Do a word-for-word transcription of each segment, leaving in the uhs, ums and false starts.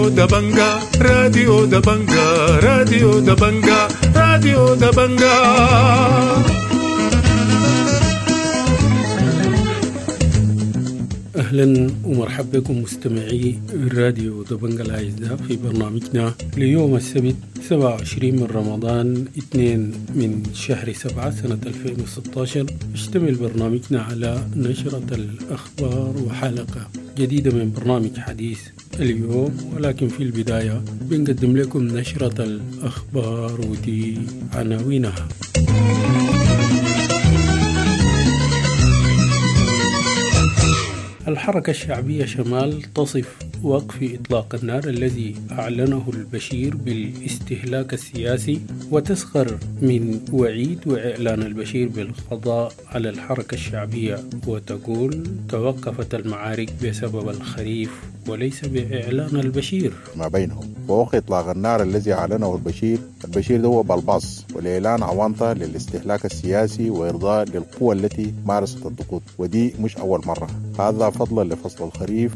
راديو دبنجا راديو دبنجا راديو دبنجا راديو دبنجا. أهلا ومرحبا بكم مستمعي راديو دبنجا الأعزاء في برنامجنا ليوم السبت سبعة وعشرين من رمضان اثنين من شهر سبعة سنة ألفين وستة عشر. يشتمل برنامجنا على نشرة الأخبار وحلقة جديدة من برنامج حديث اليوم، ولكن في البداية بنقدم لكم نشرة الأخبار ودي عناوينها. الحركة الشعبية شمال تصف وقف إطلاق النار الذي أعلنه البشير بالاستهلاك السياسي، وتسخر من وعيد وإعلان البشير بالقضاء على الحركة الشعبية، وتقول توقفت المعارك بسبب الخريف وليس بإعلان البشير ما بينهم. ووقف إطلاق النار الذي أعلنه البشير البشير ده هو بالباص والإعلان عوانطة للاستهلاك السياسي وإرضاء للقوى التي مارست الضغوط، ودي مش أول مرة، هذا فضلا لفصل الخريف.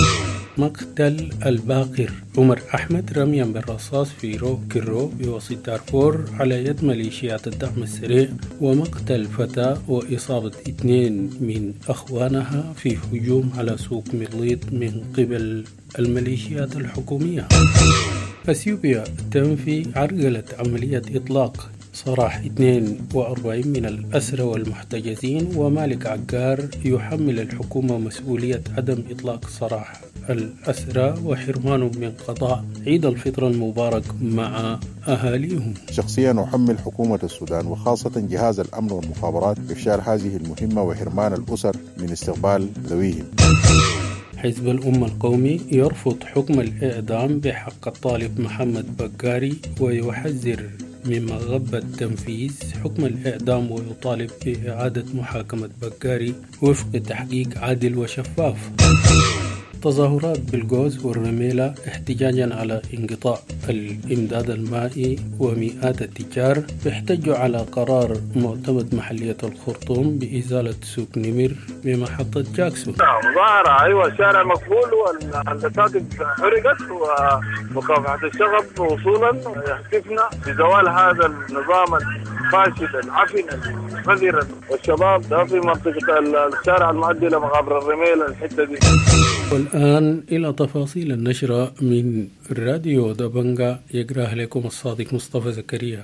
مقتل الباقر عمر أحمد رميا بالرصاص في رو كيرو بوسط دارفور على يد ميليشيات الدعم السريع، ومقتل فتاة وإصابة اثنين من أخوانها في هجوم على سوق مغليط من قبل الميليشيات الحكومية. أثيوبيا تنفي عرقلة عملية إطلاق سراح اثنين وأربعين من الأسرى والمحتجزين، ومالك عقار يحمل الحكومة مسؤولية عدم إطلاق سراح الأسرى وحرمانهم من قضاء عيد الفطر المبارك مع أهاليهم. شخصيا أحمل حكومة السودان وخاصة جهاز الأمن والمخابرات إفشال هذه المهمة وحرمان الأسر من استقبال ذويهم. حزب الأمة القومي يرفض حكم الإعدام بحق الطالب محمد بقاري، ويحذر من مغبة تنفيذ حكم الإعدام، ويطالب بإعادة محاكمة بقاري وفق تحقيق عادل وشفاف. تظاهرات بالجوز والرميلة احتجاجا على انقطاع الإمداد المائي، ومئات التجار بيحتجوا على قرار معتمد محلية الخرطوم بإزالة سوق نمر بمحطة جاكسون. مظاهرة أيوة، الشارع مقفول والمساجد حرقت ومكافحة الشغب وصولا يحتفنا بزوال هذا النظام الفاشل العفن القذر، والشباب ده في منطقة الشارع المؤدي لمقابر الرميلة الحتة دي. والآن إلى تفاصيل النشرة من راديو دبنجا، يقرأها لكم الصادق مصطفى زكريا.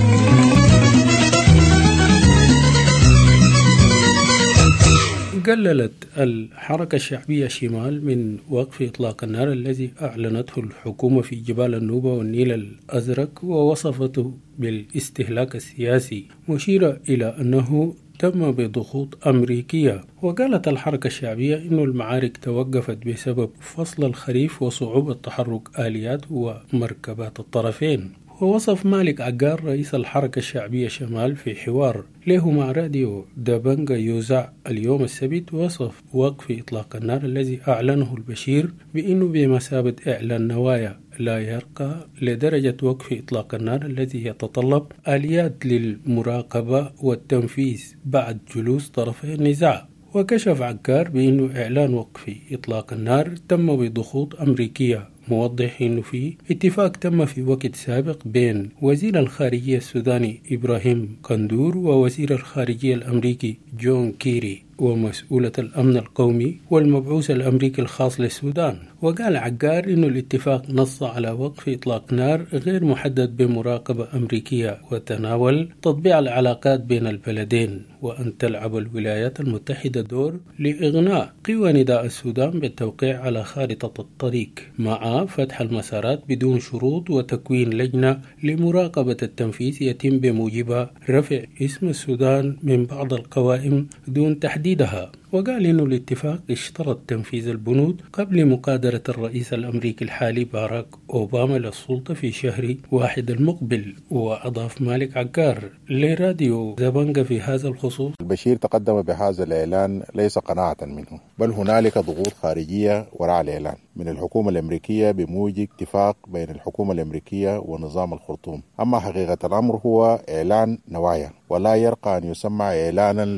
قللت الحركة الشعبية شمال من وقف إطلاق النار الذي أعلنته الحكومة في جبال النوبة والنيل الأزرق، ووصفته بالاستهلاك السياسي، مشيرة إلى أنه تم بضغوط أمريكية. وقالت الحركة الشعبية إن المعارك توقفت بسبب فصل الخريف وصعوبة تحرك آليات ومركبات الطرفين. ووصف مالك عقار رئيس الحركة الشعبية شمال في حوار له مع راديو دبنجا يوزع اليوم السبت، وصف وقف إطلاق النار الذي أعلنه البشير بأنه بمثابة إعلان نوايا لا يرقى لدرجة وقف إطلاق النار الذي يتطلب آليات للمراقبة والتنفيذ بعد جلوس طرفي النزاع. وكشف عقار بأنه إعلان وقف إطلاق النار تم بضغوط أمريكية، موضح أنه في اتفاق تم في وقت سابق بين وزير الخارجية السوداني إبراهيم قندور ووزير الخارجية الأمريكي جون كيري ومسؤولة الأمن القومي والمبعوث الأمريكي الخاص للسودان. وقال عقار أن الاتفاق نص على وقف إطلاق نار غير محدد بمراقبة أمريكية، وتناول تطبيع العلاقات بين البلدين، وأن تلعب الولايات المتحدة دور لإغناء قوى نداء السودان بالتوقيع على خارطة الطريق، مع فتح المسارات بدون شروط، وتكوين لجنة لمراقبة التنفيذ يتم بموجبها رفع اسم السودان من بعض القوائم دون تحديدها. وقال إنه الاتفاق اشترط تنفيذ البنود قبل مقادرة الرئيس الأمريكي الحالي باراك أوباما للسلطة في شهر واحد المقبل. وأضاف مالك عقار لراديو دبنجا في هذا الخصوص: البشير تقدم بهذا الإعلان ليس قناعة منه، بل هنالك ضغوط خارجية وراء الإعلان من الحكومة الأمريكية بموجب اتفاق بين الحكومة الأمريكية ونظام الخرطوم. أما حقيقة الأمر هو إعلان نوايا، ولا يرقى أن يسمى إعلانا لوقف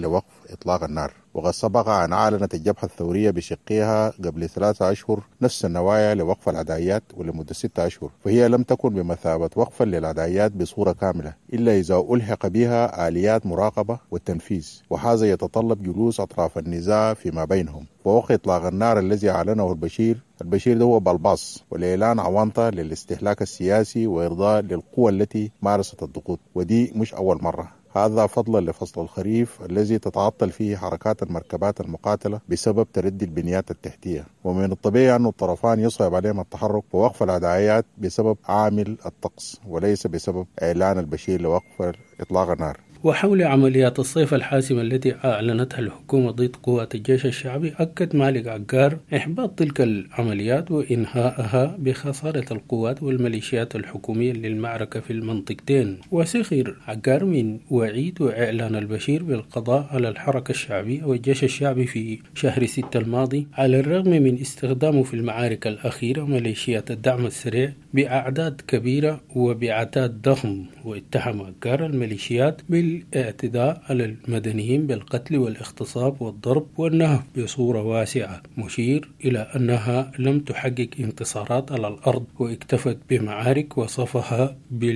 إطلاق النار. وقد سبق أن أعلنت الجبهة الثورية بشقها قبل ثلاثة أشهر نفس النوايا لوقف العدائيات ولمدة ستة أشهر، فهي لم تكن بمثابة وقفا للعدائيات بصورة كاملة إلا إذا ألحق بها آليات مراقبة والتنفيذ، وهذا يتطلب جلوس أطراف النزاع فيما بينهم. ووقف إطلاق النار الذي أعلنه البشير البشير ده هو بلباص والإعلان عوانطة للاستهلاك السياسي وإرضاء للقوى التي مارست الضغوط، ودي مش أول مرة. هذا فضلا لفصل الخريف الذي تتعطل فيه حركات المركبات المقاتلة بسبب تردي البنيات التحتية، ومن الطبيعي أن الطرفان يصعب عليهم التحرك ووقف العدائيات بسبب عامل الطقس وليس بسبب إعلان البشير لوقف إطلاق النار. وحول عمليات الصيف الحاسمة التي أعلنتها الحكومة ضد قوات الجيش الشعبي، أكد مالك عقار إحباط تلك العمليات وإنهائها بخسارة القوات والميليشيات الحكومية للمعركة في المنطقتين. وسخر عقار من وعيد وإعلان البشير بالقضاء على الحركة الشعبية والجيش الشعبي في شهر ستة الماضي، على الرغم من استخدامه في المعارك الأخيرة ميليشيات الدعم السريع بأعداد كبيرة وبعتاد ضخم. واتهم عقار الميليشيات بالاعتداء على المدنيين بالقتل والاغتصاب والضرب والنهب بصورة واسعة، مشير إلى أنها لم تحقق انتصارات على الأرض واكتفت بمعارك وصفها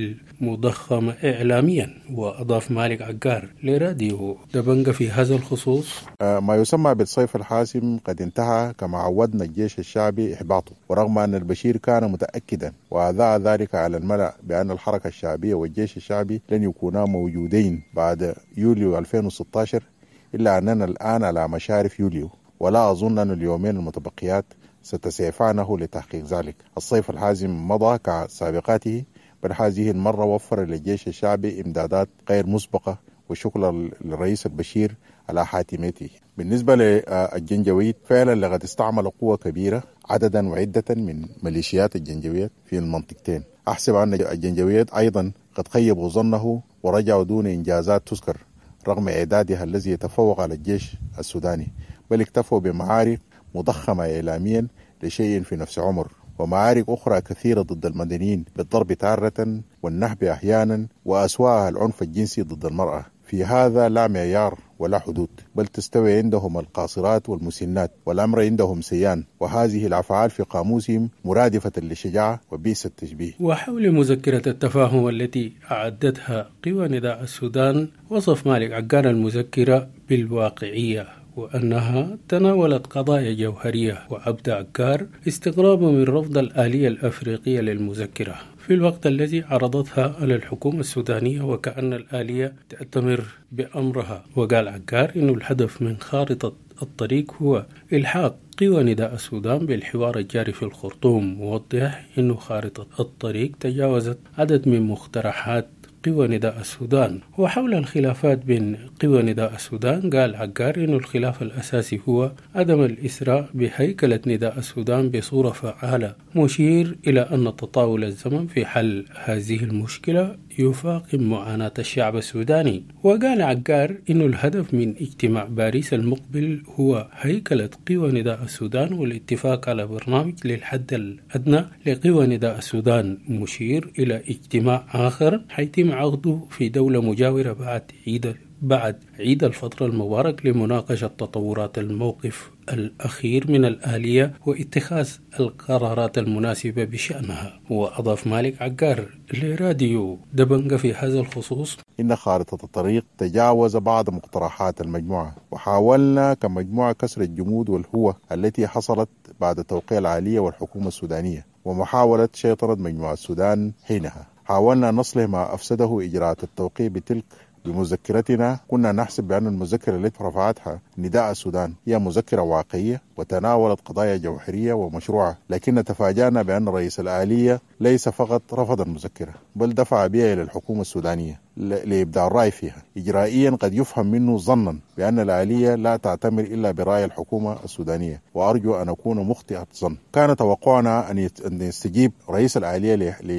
بالمضخمة إعلاميا. وأضاف مالك عقار لراديو دبنجة في هذا الخصوص: ما يسمى بالصيف الحاسم قد انتهى كما عودنا الجيش الشعبي إحباطه، ورغم أن البشير كان متأكدا وأذاع ذلك على الملأ بأن الحركة الشعبية والجيش الشعبي لن يكونا موجودين بعد يوليو ألفين وستة عشر، إلا أننا الآن على مشارف يوليو، ولا أظن أن اليومين المتبقيات ستسعفانه لتحقيق ذلك. الصيف الحازم مضى كسابقاته، بل هذه المرة وفر للجيش الشعبي إمدادات غير مسبقة، وشكرا للرئيس البشير على حاتميته. بالنسبة للجنجويد فعلا لقد استعمل قوة كبيرة عددا وعدة من ميليشيات الجنجويد في المنطقتين. أحسب أن الجنجويد أيضا قد خيبوا ظنه ورجعوا دون إنجازات تذكر رغم إعدادها الذي يتفوق على الجيش السوداني، بل اكتفوا بمعارك مضخمة إعلاميا لشيء في نفس عمر، ومعارك أخرى كثيرة ضد المدنيين بالضرب تارة والنهب أحيانا، وأسواءها العنف الجنسي ضد المرأة. في هذا لا معيار ولا حدود، بل تستوي عندهم القاصرات والمسنات، والأمر عندهم سيان، وهذه الأفعال في قاموسهم مرادفة للشجاعة وبئس التشبيه. وحول مذكرة التفاهم التي أعدتها قوى نداء السودان، وصف مالك عقار المذكرة بالواقعية وأنها تناولت قضايا جوهرية، وأبدى عقار استغرابه من رفض الآلية الأفريقية للمذكرة في الوقت الذي عرضتها على الحكومة السودانية وكأن الآلية تأتمر بأمرها. وقال عقار إنه الهدف من خارطة الطريق هو إلحاق قوى نداء السودان بالحوار الجاري في الخرطوم، موضح إنه خارطة الطريق تجاوزت عدد من مقترحات قوى نداء السودان. وحول الخلافات بين قوى نداء السودان، قال عقار إنه الخلاف الأساسي هو عدم الإسراء بهيكلة نداء السودان بصورة فعالة، مشير إلى أن تطاول الزمن في حل هذه المشكلة يفاقم معاناة الشعب السوداني. وقال عقار إنه الهدف من اجتماع باريس المقبل هو هيكلة قوى نداء السودان والاتفاق على برنامج للحد الأدنى لقوى نداء السودان، مشير إلى اجتماع آخر حيتم عقده في دولة مجاورة بعد عيد بعد عيد الفطر المبارك لمناقشة تطورات الموقف الأخير من الآلية واتخاذ القرارات المناسبة بشأنها. وأضاف مالك عقار لراديو دبنجة في هذا الخصوص: إن خارطة الطريق تجاوز بعض مقترحات المجموعة، وحاولنا كمجموعة كسر الجمود والهوة التي حصلت بعد توقيع الآلية والحكومة السودانية ومحاولة شيطنة مجموعة السودان حينها. حاولنا نصلح ما أفسده إجراءات التوقيع بتلك. بمذكرتنا كنا نحسب بأن المذكرة التي رفعتها نداء السودان هي مذكرة واقعية وتناولت قضايا جوهرية ومشروعة، لكن تفاجأنا بأن رئيس الآلية ليس فقط رفض المذكرة بل دفع بها إلى الحكومة السودانية لإبداء الرأي فيها. إجرائيا قد يفهم منه ظنا بأن الآلية لا تعتمر إلا برأي الحكومة السودانية، وأرجو أن أكون مخطئ الظن. كان توقعنا أن يستجيب رئيس الآلية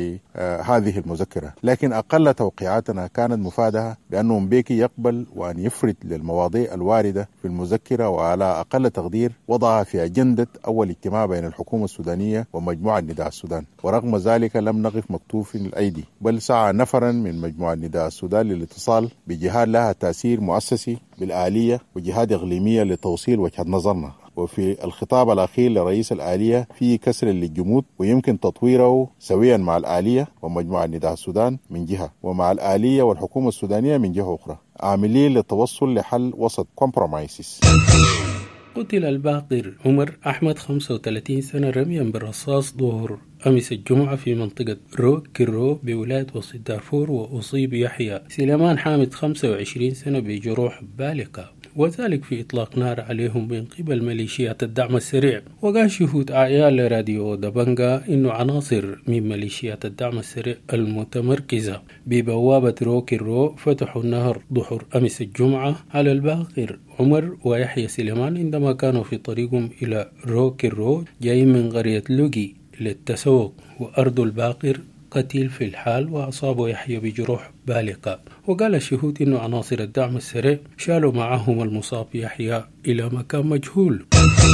لهذه المذكرة، لكن أقل توقيعاتنا كانت مفادها بأنه مبيكي يقبل وأن يفرد للمواضيع الواردة في المذكرة، وعلى أقل تقدير وضع وضعها في أجندة أول اجتماع بين الحكومة السودانية ومجموعة نداء السودان، ورغم ذلك لم نقف مكتوفين الأيدي، بل سعى نفرا من مجموعة نداء السودان للاتصال بجهات لها تأثير مؤسسي بالآلية وجهات إقليمية لتوصيل وجهة نظرنا. وفي الخطاب الأخير لرئيس الآلية فيه كسر للجمود، ويمكن تطويره سويا مع الآلية ومجموعة نداء السودان من جهة، ومع الآلية والحكومة السودانية من جهة أخرى، عاملين للتوصل لحل وسط كومبرومايسيس. قتل الباقر عمر أحمد خمسة وثلاثين سنة رميا بالرصاص ظهر أمس الجمعة في منطقة رو كيرو بولاية وسط دارفور، وأصيب يحيى سليمان حامد خمسة وعشرين سنة بجروح بالغة، وذلك في إطلاق نار عليهم من قبل ميليشيات الدعم السريع. وقال شهود أعيان لراديو دبنجا إنه عناصر من ميليشيات الدعم السريع المتمركزة ببوابة رو كيرو فتحوا النهر ظهر أمس الجمعة على الباقر عمر ويحيى سليمان عندما كانوا في طريقهم إلى رو كيرو جايين من قرية لوجي للتسوق، وأرض الباقر قتيل في الحال وأصابوا يحيى بجروح بالغة. وقال الشهود إنه عناصر الدعم السريع شالوا معهم المصاب يحيى إلى مكان مجهول.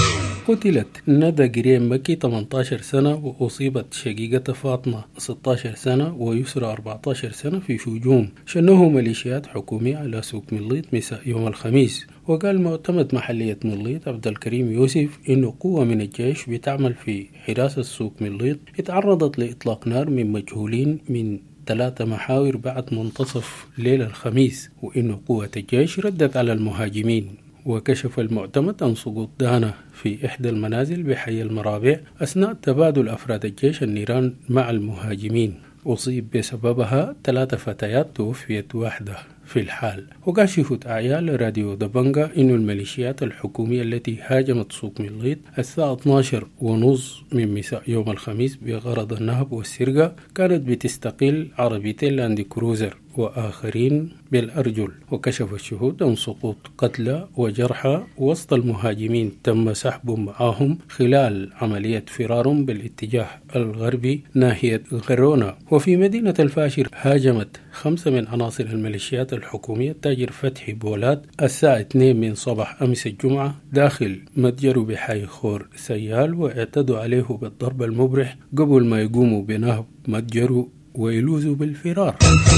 قتلت ندى قريم مكي ثمانية عشر سنة، وأصيبت شقيقة فاطمة ستة عشر سنة ويسرى أربعة عشر سنة في شجون شنه ميليشيات حكومية على سوق مليط مساء يوم الخميس. وقال معتمد محلية مليط عبد الكريم يوسف إنه قوة من الجيش بتعمل في حراسة سوق مليط اتعرضت لإطلاق نار من مجهولين من ثلاثة محاور بعد منتصف ليلة الخميس، وإنه قوة الجيش ردت على المهاجمين. وكشف المعتمد عن سقوط دانة في إحدى المنازل بحي المرابع أثناء تبادل أفراد الجيش النيران مع المهاجمين، أصيب بسببها ثلاثة فتيات توفيت واحدة في الحال. وقال شهود أعيان لراديو دبنجا إنه الميليشيات الحكومية التي هاجمت سوق مليط الساعة اثني عشر ونصف من مساء يوم الخميس بغرض النهب والسرقة كانت بتستقل عربيتين لاند كروزر وآخرين بالأرجل. وكشف الشهود عن سقوط قتلى وجرحى وسط المهاجمين تم سحبهم معهم خلال عملية فرار بالاتجاه الغربي ناحية غرونا. وفي مدينة الفاشر هاجمت خمسة من عناصر الميليشيات الحكومية تاجر فتحي بولاد الساعة اثنين من صباح أمس الجمعة داخل متجر بحي خور سيال، واعتدوا عليه بالضرب المبرح قبل ما يقوموا بنهب متجره ويلوذوا بالفرار.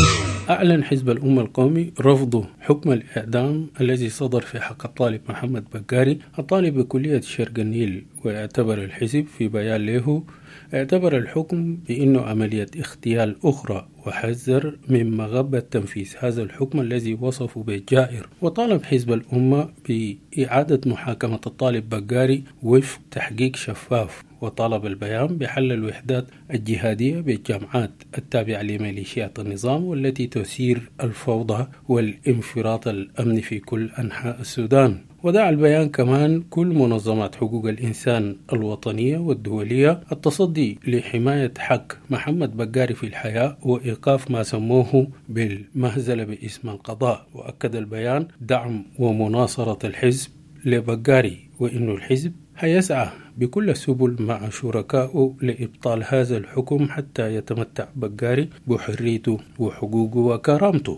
أعلن حزب الأمة القومي رفضه حكم الإعدام الذي صدر في حق الطالب محمد بقاري الطالب بكلية شرق النيل، واعتبر الحزب في بيان له اعتبر الحكم بأنه عملية اغتيال أخرى، وحذر من مغبة تنفيذ هذا الحكم الذي وصفه بالجائر. وطالب حزب الأمة بإعادة محاكمة الطالب بقاري وفق تحقيق شفاف، وطالب البيان بحل الوحدات الجهادية بالجامعات التابعة لميليشيات النظام والتي تثير الفوضى والانفراط الأمني في كل أنحاء السودان. ودعا البيان كمان كل منظمات حقوق الإنسان الوطنية والدولية التصدي لحماية حق محمد بقاري في الحياة وإيقاف ما سموه بالمهزلة باسم القضاء. وأكد البيان دعم ومناصرة الحزب لبقاري، وإنه الحزب هيسعى بكل السبل مع شركائه لإبطال هذا الحكم حتى يتمتع بقاري بحريته وحقوقه وكرامته.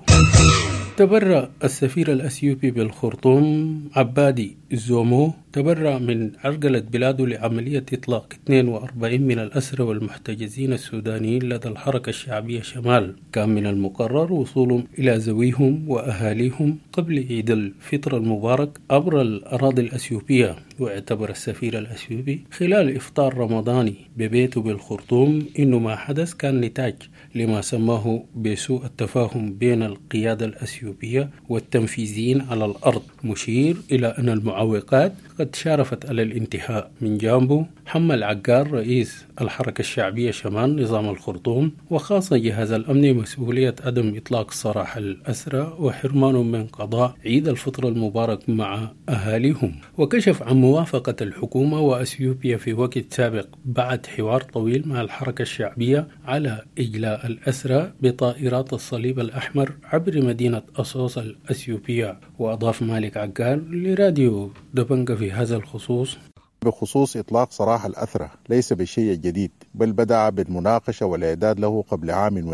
تبرأ السفير الأثيوبي بالخرطوم عبادي زومو تبرأ من عرقلة بلاده لعملية إطلاق اثنين وأربعين من الأسرى والمحتجزين السودانيين لدى الحركة الشعبية شمال. كان من المقرر وصولهم إلى ذويهم وأهاليهم قبل عيد الفطر المبارك عبر الأراضي الأثيوبية. واعتبر السفير الأثيوبي خلال إفطار رمضاني ببيته بالخرطوم إنه ما حدث كان نتاج لما سماه بسوء التفاهم بين القيادة الأثيوبية والتنفيذيين على الأرض، مشير إلى أن المعوقات قد شارفت على الانتهاء. من جانبه حمل عقار رئيس الحركة الشعبية شمال نظام الخرطوم وخاصة جهاز الأمن مسؤولية عدم إطلاق سراح الأسرى وحرمانهم من قضاء عيد الفطر المبارك مع أهاليهم. وكشف عن موافقة الحكومة وأثيوبيا في وقت سابق بعد حوار طويل مع الحركة الشعبية على إجلاء الأسرى بطائرات الصليب الأحمر عبر مدينة أصوص الأثيوبية. وأضاف مالك عقار لراديو دبنجا في هذا الخصوص: بخصوص إطلاق سراح الأسرى ليس بالشيء الجديد، بل بدأ بالمناقشة والإعداد له قبل عام ونيف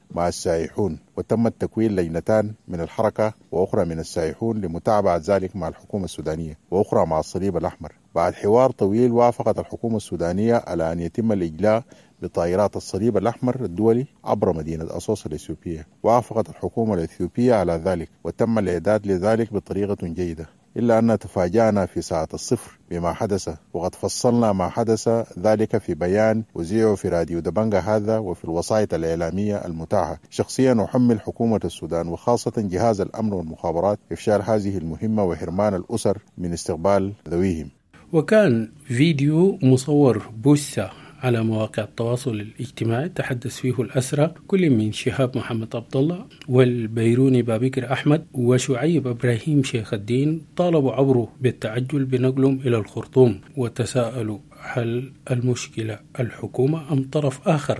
مع السائحون، وتم تكوين لجنتان من الحركة وأخرى من السائحون لمتابعة ذلك مع الحكومة السودانية وأخرى مع الصليب الأحمر. بعد حوار طويل وافقت الحكومة السودانية على أن يتم الإجلاء بطائرات الصليب الأحمر الدولي عبر مدينة أسوس الإثيوبية. وافقت الحكومة الإثيوبية على ذلك وتم الإعداد لذلك بطريقة جيدة، إلا أن تفاجأنا في ساعة الصفر بما حدث، وقد فصلنا ما حدث ذلك في بيان وزيعه في راديو دبنجة هذا وفي الوسائط الإعلامية المتاحة. شخصيا أحمل حكومة السودان وخاصة جهاز الأمن والمخابرات إفشال هذه المهمة وحرمان الأسر من استقبال ذويهم. وكان فيديو مصور بوسة على مواقع التواصل الاجتماعي تحدث فيه الأسرى كل من شهاب محمد عبد الله والبيروني بابكر أحمد وشعيب إبراهيم شيخ الدين، طالبوا عبره بالتعجل بنقلهم إلى الخرطوم وتساءلوا هل المشكلة الحكومة أم طرف آخر.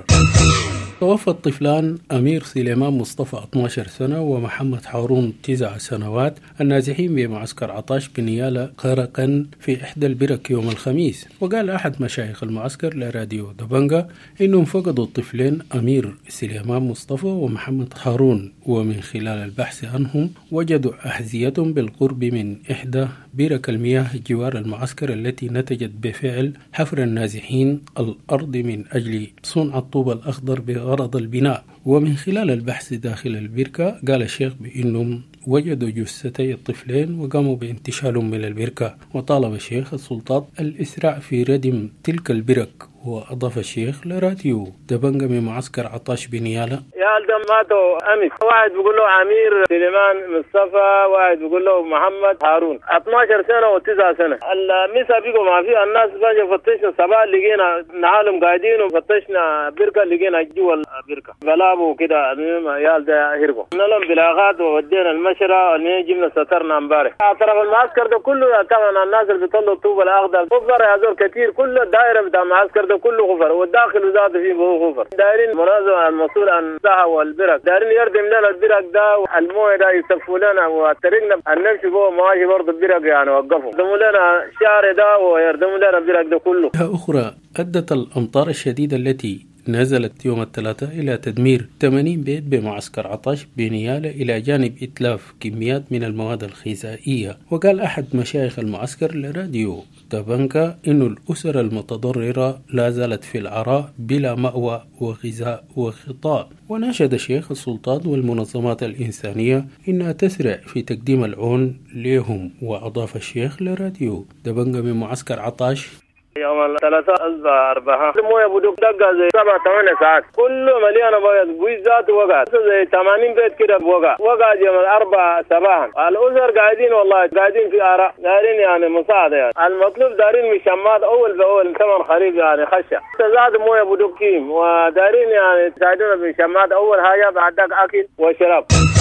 توفى الطفلان أمير سليمان مصطفى اثنتي عشرة سنة ومحمد هارون تسع سنوات النازحين بمعسكر عطاش بنيالة غرقا في إحدى البرك يوم الخميس. وقال أحد مشايخ المعسكر لراديو دبنجة إنهم فقدوا الطفلين أمير سليمان مصطفى ومحمد هارون، ومن خلال البحث عنهم وجدوا أحذيتهم بالقرب من إحدى برك المياه جوار المعسكر التي نتجت بفعل حفر النازحين الأرض من أجل صنع الطوب الأخضر بغرض البناء. ومن خلال البحث داخل البركة قال الشيخ بأنهم وجدوا جثتي الطفلين وقاموا بانتشالهم من البركة، وطالب الشيخ السلطات الإسراع في ردم تلك البرك. وأضاف الشيخ لراديو دبنجة من معسكر عطاش بنيالة: يا الدم ماتوا أمس، واحد بيقول له أمير سليمان مصطفى، واحد بيقول له محمد هارون، اثنتي عشرة سنة وتسع سنة. المسا بيقوا ما في الناس باجي فتشنا صباح لقينا نعالم قاعدين وفتشنا بركة لقينا جوا البركة بلابوا كده. يا ده هربوا نلم بلاغات وودينا المشرة اللي جبنا سترنا امبارح. اعترف المعسكر ده كله طبعا الناس اللي بيطلوا الطوب الأخضر غفر هذول كثير، كل الدائرة بتاع المعسكر ده كله غفر، والداخل وزاد فيه هو غفر. دايرين منظمة المسؤول عن الساحة والبرك دايرين يردم لنا البرك ده والمويه ده يصفوا لنا وطريقنا أن نمشي جوه مواجه برضه البرك يعني وقفوا يردموا لنا الشارع ده ويردموا لنا البرك ده كله. أخرى أدت الأمطار الشديدة التي نزلت يوم الثلاثاء إلى تدمير ثمانين بيت بمعسكر عطاش بنيالة إلى جانب إتلاف كميات من المواد الغذائية. وقال أحد مشايخ المعسكر لراديو دبنجة إن الأسر المتضررة لا زالت في العراء بلا مأوى وغذاء وغطاء. وناشد الشيخ السلطات والمنظمات الإنسانية إنها تسرع في تقديم العون لهم. وأضاف الشيخ لراديو دبنجة من معسكر عطاش: يوم الثلاثاء أصبح أربعة المويه بدوك دقة زي سبع ثمان ساعات كله مليانة مويه، بوي ذات وقعت زي ثمانين بيت كده وقع وقعت يوم الأربعة صباحا. الأسر قاعدين والله قاعدين في آراء دارين يعني مساعدة، يعني المطلوب دارين مشمات أول بأول ثمن خريف يعني خشة زاد مويه بدوك كيم، ودارين يعني تساعدونا بمشمات أول حاجة بعدك أكل وشراب.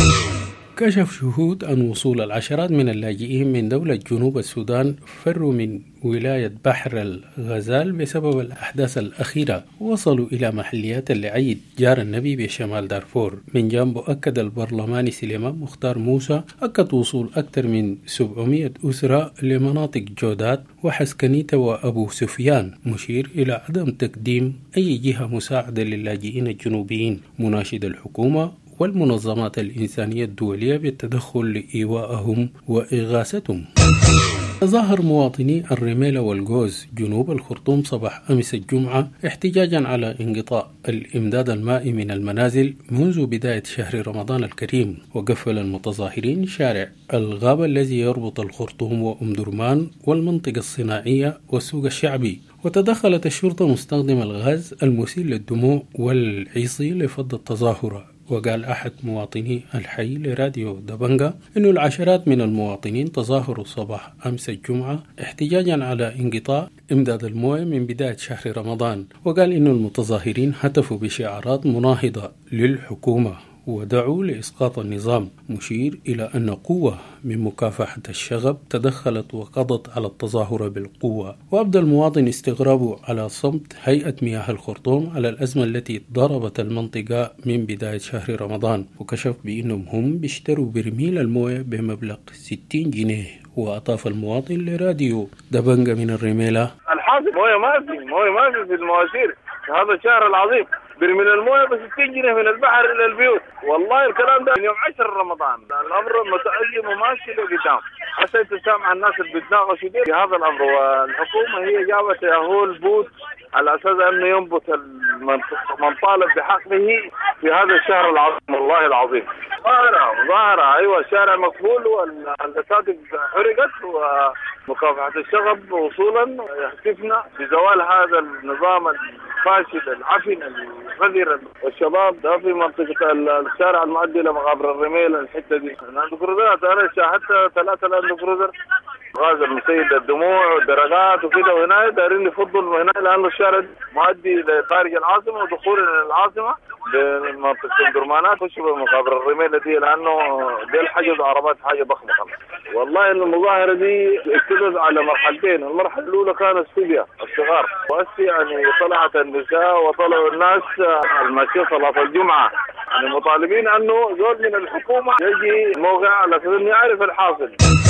كشف شهود أن وصول العشرات من اللاجئين من دولة جنوب السودان فروا من ولاية بحر الغزال بسبب الأحداث الأخيرة، وصلوا إلى محليات العيد جار النبي بشمال دارفور. من جانبه أكد البرلماني سليمان مختار موسى أكد وصول أكثر من سبعمائة أسرة لمناطق جودات وحسكنيته وأبو سفيان، مشير إلى عدم تقديم أي جهة مساعدة للاجئين الجنوبيين، مناشد الحكومة والمنظمات الإنسانية الدولية بالتدخل لإيواءهم وإغاثتهم. تظاهر مواطني الرميلة والجوز جنوب الخرطوم صباح أمس الجمعة احتجاجا على انقطاع الإمداد المائي من المنازل منذ بداية شهر رمضان الكريم. وقفل المتظاهرين شارع الغابة الذي يربط الخرطوم وأم درمان والمنطقة الصناعية والسوق الشعبي. وتدخلت الشرطة مستخدم الغاز المسيل للدموع والعصي لفض التظاهرة. وقال أحد مواطني الحي لراديو دبنجة إنه العشرات من المواطنين تظاهروا صباح أمس الجمعة احتجاجا على انقطاع إمداد المويه من بداية شهر رمضان. وقال إنه المتظاهرين هتفوا بشعارات مناهضة للحكومة ودعوا لإسقاط النظام، مشير إلى أن قوة من مكافحة الشغب تدخلت وقضت على التظاهر بالقوة. وأبدى المواطن استغرابه على صمت هيئة مياه الخرطوم على الأزمة التي ضربت المنطقة من بداية شهر رمضان، وكشف بأنهم هم بيشتروا برميل المويه بمبلغ ستين جنيه. وأضاف المواطن لراديو دبنجة من الرميلة: الحاصل مويه ما في مويه ما في في المواسير هذا الشهر العظيم، برميل المويه ب ستين جنيه من البحر الى البيوت. والله الكلام ده من يوم عشرة رمضان، الامر متأزم وماشي لقدام. حتى تسامع الناس اللي بتناقشوا في هذا الامر، والحكومه هي جابت ياهو البوت على اساس انه ينبت من طالب بحقه في هذا الشهر العظيم. والله العظيم ظاهره ظاهره ايوه، الشارع مقفول والدساتق حرقت، ومكافحه الشغب وصولا يهتفنا بزوال هذا النظام الفاشل العفن الغدر. والشباب ده في منطقه الشارع المؤدي لمقابر الرميل، الحته دي لاند كروزرات، انا شاهدت ثلاثه لاند كروزر غاز المسيد الدموع والدرجات وكده، وهنا دايرين يفضلوا هنا لانه الشارع مؤدي لخارج العاصمه ودخول العاصمه بمنطقه الدرمانات وشبه مقابر الرميل دي، لانه دي الحجز عربات حاجه ضخمه خالص. والله ان المظاهره دي اشتغلت على مرحلتين، المرحله الاولى كانت سوريا الصغار، واسي يعني طلعت النساء وطلعوا الناس الماشيه صلاه الجمعه، يعني مطالبين انه زول من الحكومه يجي موقع على اساس انه يعرف الحاصل.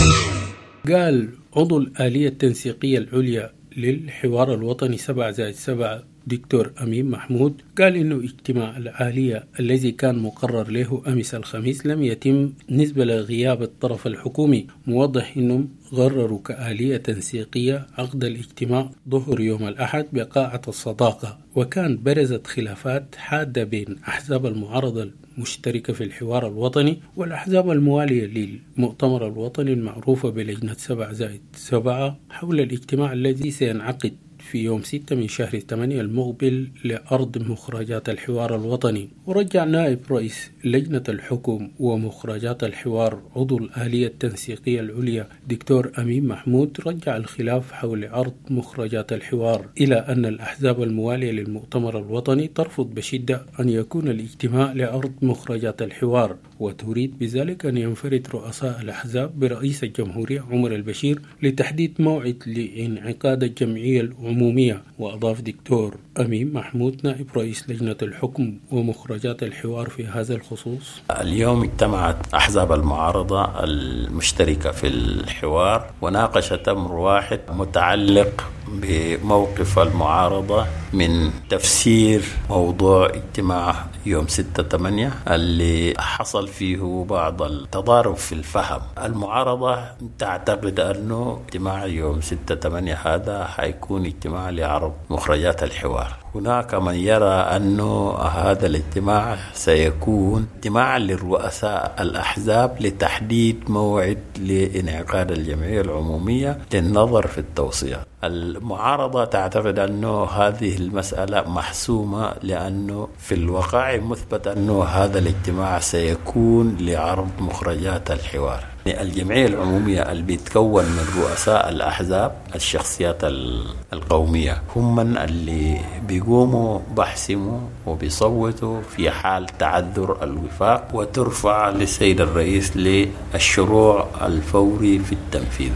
قال عضو الآلية التنسيقية العليا للحوار الوطني سبعة زائد سبعة دكتور أمين محمود، قال إنه اجتماع الآلية الذي كان مقرر له أمس الخميس لم يتم نسبة لغياب الطرف الحكومي، موضح إنهم قرروا كآلية تنسيقية عقد الاجتماع ظهر يوم الأحد بقاعة الصداقة، وكان برزت خلافات حادة بين أحزاب المعارضة المشتركة في الحوار الوطني والأحزاب الموالية للمؤتمر الوطني المعروفة بلجنة سبعة زائد سبعة حول الاجتماع الذي سينعقد في يوم ستة من شهر ثمانية المقبل لأرض مخرجات الحوار الوطني. ورجع نائب رئيس لجنة الحكم ومخرجات الحوار عضو الآلية التنسيقية العليا دكتور أمين محمود رجع الخلاف حول عرض مخرجات الحوار إلى أن الأحزاب الموالية للمؤتمر الوطني ترفض بشدة أن يكون الاجتماع لعرض مخرجات الحوار، وتريد بذلك أن ينفرد رؤساء الأحزاب برئيس الجمهورية عمر البشير لتحديد موعد لانعقاد الجمعية العمومية. وأضاف دكتور أمين محمود نائب رئيس لجنة الحكم ومخرجات الحوار في هذا الخصوص: اليوم اجتمعت أحزاب المعارضة المشتركة في الحوار وناقشت أمر واحد متعلق بموقف المعارضة من تفسير موضوع اجتماع يوم ستة ثمانية اللي حصل فيه بعض التضارب في الفهم. المعارضة تعتقد أنه اجتماع يوم ستة ثمانية هذا حيكون اجتماع لعرض مخرجات الحوار. هناك من يرى أنه هذا الاجتماع سيكون اجتماع للرؤساء الأحزاب لتحديد موعد لانعقاد الجمعية العمومية للنظر في التوصيات. المعارضة تعتقد أنه هذه المسألة محسومة، لأنه في الواقع مثبت أنه هذا الاجتماع سيكون لعرض مخرجات الحوار. الجمعية العمومية اللي بيتكون من رؤساء الأحزاب الشخصيات القومية هم من اللي بيقوموا بحسموا وبيصوتوا في حال تعذر الوفاق وترفع للسيد الرئيس للشروع الفوري في التنفيذ.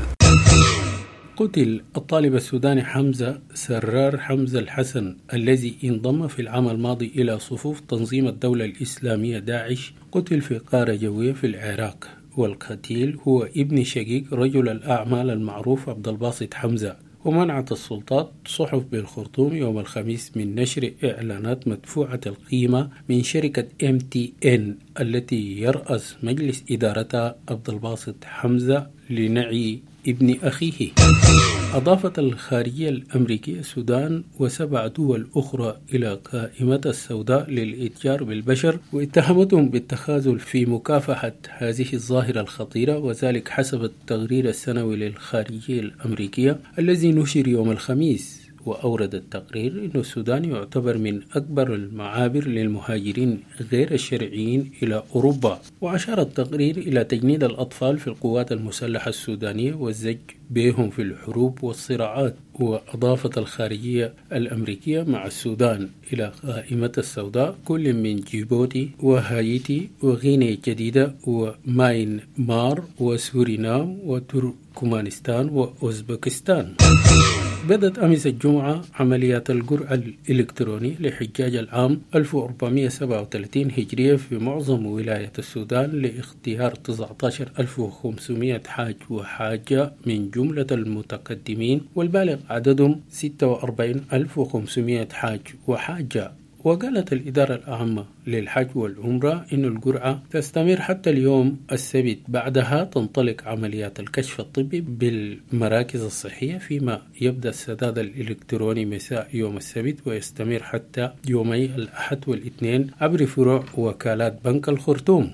قتل الطالب السوداني حمزة سرار حمزة الحسن الذي انضم في العام الماضي إلى صفوف تنظيم الدولة الإسلامية داعش، قتل في قارة جوية في العراق، والقتيل هو ابن شقيق رجل الأعمال المعروف عبد الباسط حمزة. ومنعت السلطات صحف بالخرطوم يوم الخميس من نشر إعلانات مدفوعة القيمة من شركة إم تي إن التي يرأس مجلس إدارتها عبد الباسط حمزة لنعي ابن أخيه. أضافت الخارجية الأمريكية السودان وسبع دول أخرى إلى قائمة السوداء للإتجار بالبشر، واتهمتهم بالتخاذل في مكافحة هذه الظاهرة الخطيرة، وذلك حسب التقرير السنوي للخارجية الأمريكية الذي نشر يوم الخميس. وأورد التقرير أن السودان يعتبر من أكبر المعابر للمهاجرين غير الشرعيين إلى أوروبا. وأشار التقرير إلى تجنيد الأطفال في القوات المسلحة السودانية والزج بهم في الحروب والصراعات. وأضافت الخارجية الأمريكية مع السودان إلى قائمة السوداء كل من جيبوتي وهايتي وغينيا الجديدة وماينمار وسورينام وتركمانستان وأوزبكستان. بدأت أمس الجمعة عمليات القرعة الإلكترونية لحجاج العام ألف وأربعمائة وسبعة وثلاثين هجرية في معظم ولاية السودان لاختيار تسعة عشر ألف وخمسمائة حاج وحاجة من جملة المتقدمين، والبالغ عددهم ستة وأربعين ألف وخمسمائة حاج وحاجة. وقالت الإدارة العامة للحج والعمرة إن القرعة تستمر حتى اليوم السبت، بعدها تنطلق عمليات الكشف الطبي بالمراكز الصحية، فيما يبدأ السداد الإلكتروني مساء يوم السبت ويستمر حتى يومي الأحد والاثنين عبر فروع وكالات بنك الخرطوم.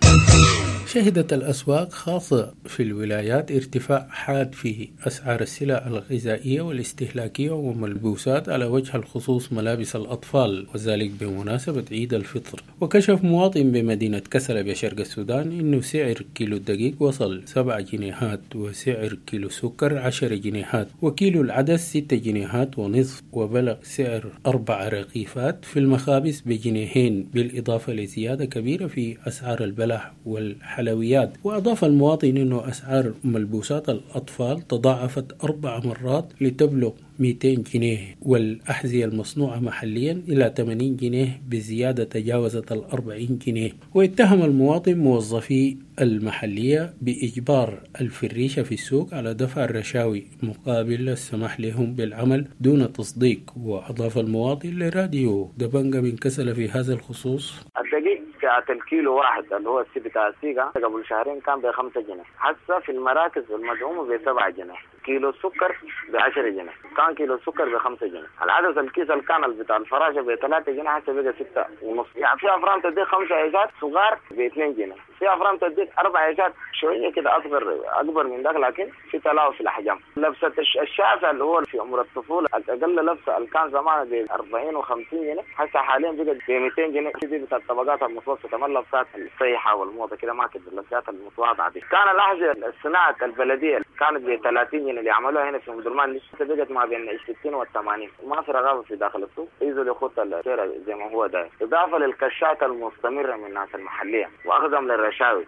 شهدت الأسواق خاصة في الولايات ارتفاع حاد في أسعار السلع الغذائية والاستهلاكية وملبوسات، على وجه الخصوص ملابس الأطفال، وذلك بمناسبة عيد الفطر. وكشف مواطن بمدينة كسلة بشرق السودان إنه سعر كيلو الدقيق وصل سبع جنيهات، وسعر كيلو سكر عشر جنيهات، وكيلو العدس ست جنيهات ونصف، وبلغ سعر أربع رغيفات في المخابز بجنيهين، بالإضافة لزيادة كبيرة في أسعار البلح والحلويات. وأضاف المواطن أنه أسعار ملبوسات الأطفال تضاعفت أربع مرات لتبلغ مئتين جنيه، والأحذية المصنوعة محليا إلى ثمانين جنيه بزيادة تجاوزت الأربعين جنيه. واتهم المواطن موظفي المحلية بإجبار الفريشة في السوق على دفع الرشاوي مقابل السماح لهم بالعمل دون تصديق. وأضاف المواطن لراديو دبنجة من كسلة في هذا الخصوص: الدقيق بتاعت الكيلو واحد اللي هو السي بتاع السيجا قبل شهرين كان بخمسة جنيه، هسه في المراكز المدعومة بسبعة جنيه. كيلو السكر بعشرة جنيه، كان كيلو السكر بخمسة جنيه. العدس الكيس الكان بتاع الفراشة بثلاثة جنيه، هسه بقى ستة ونص. يعني في أفران تديك خمسة عيشات صغار باثنين جنيه، في أفران تديك أربع عيشات شوية كده أصغر أكبر من ذاك، لكن في تلاوة في الأحجام. لبسة الشافع اللي هو في عمر الطفولة أقل لبسة اللي كان زمان ب أربعين وخمسين جنيه، هسه حاليا بقت ب مئتين جنيه. دي بتاع الطبقات المتوسطة، ما اللبسات الصيحة والموضة كده، ما كده اللبسات المتواضعة دي. كان الأحذية الصناعة البلدية كانت ب ثلاثين جنيه اللي عملوها هنا في مدرمان، لسه بقت ما بين ستين والثمانين، ما في رغبة في داخل السوق، ينزلوا يخط السعر زي ما هو ده، إضافة للكشات المستمرة من الناس المحلية وأخذهم للرشاوي.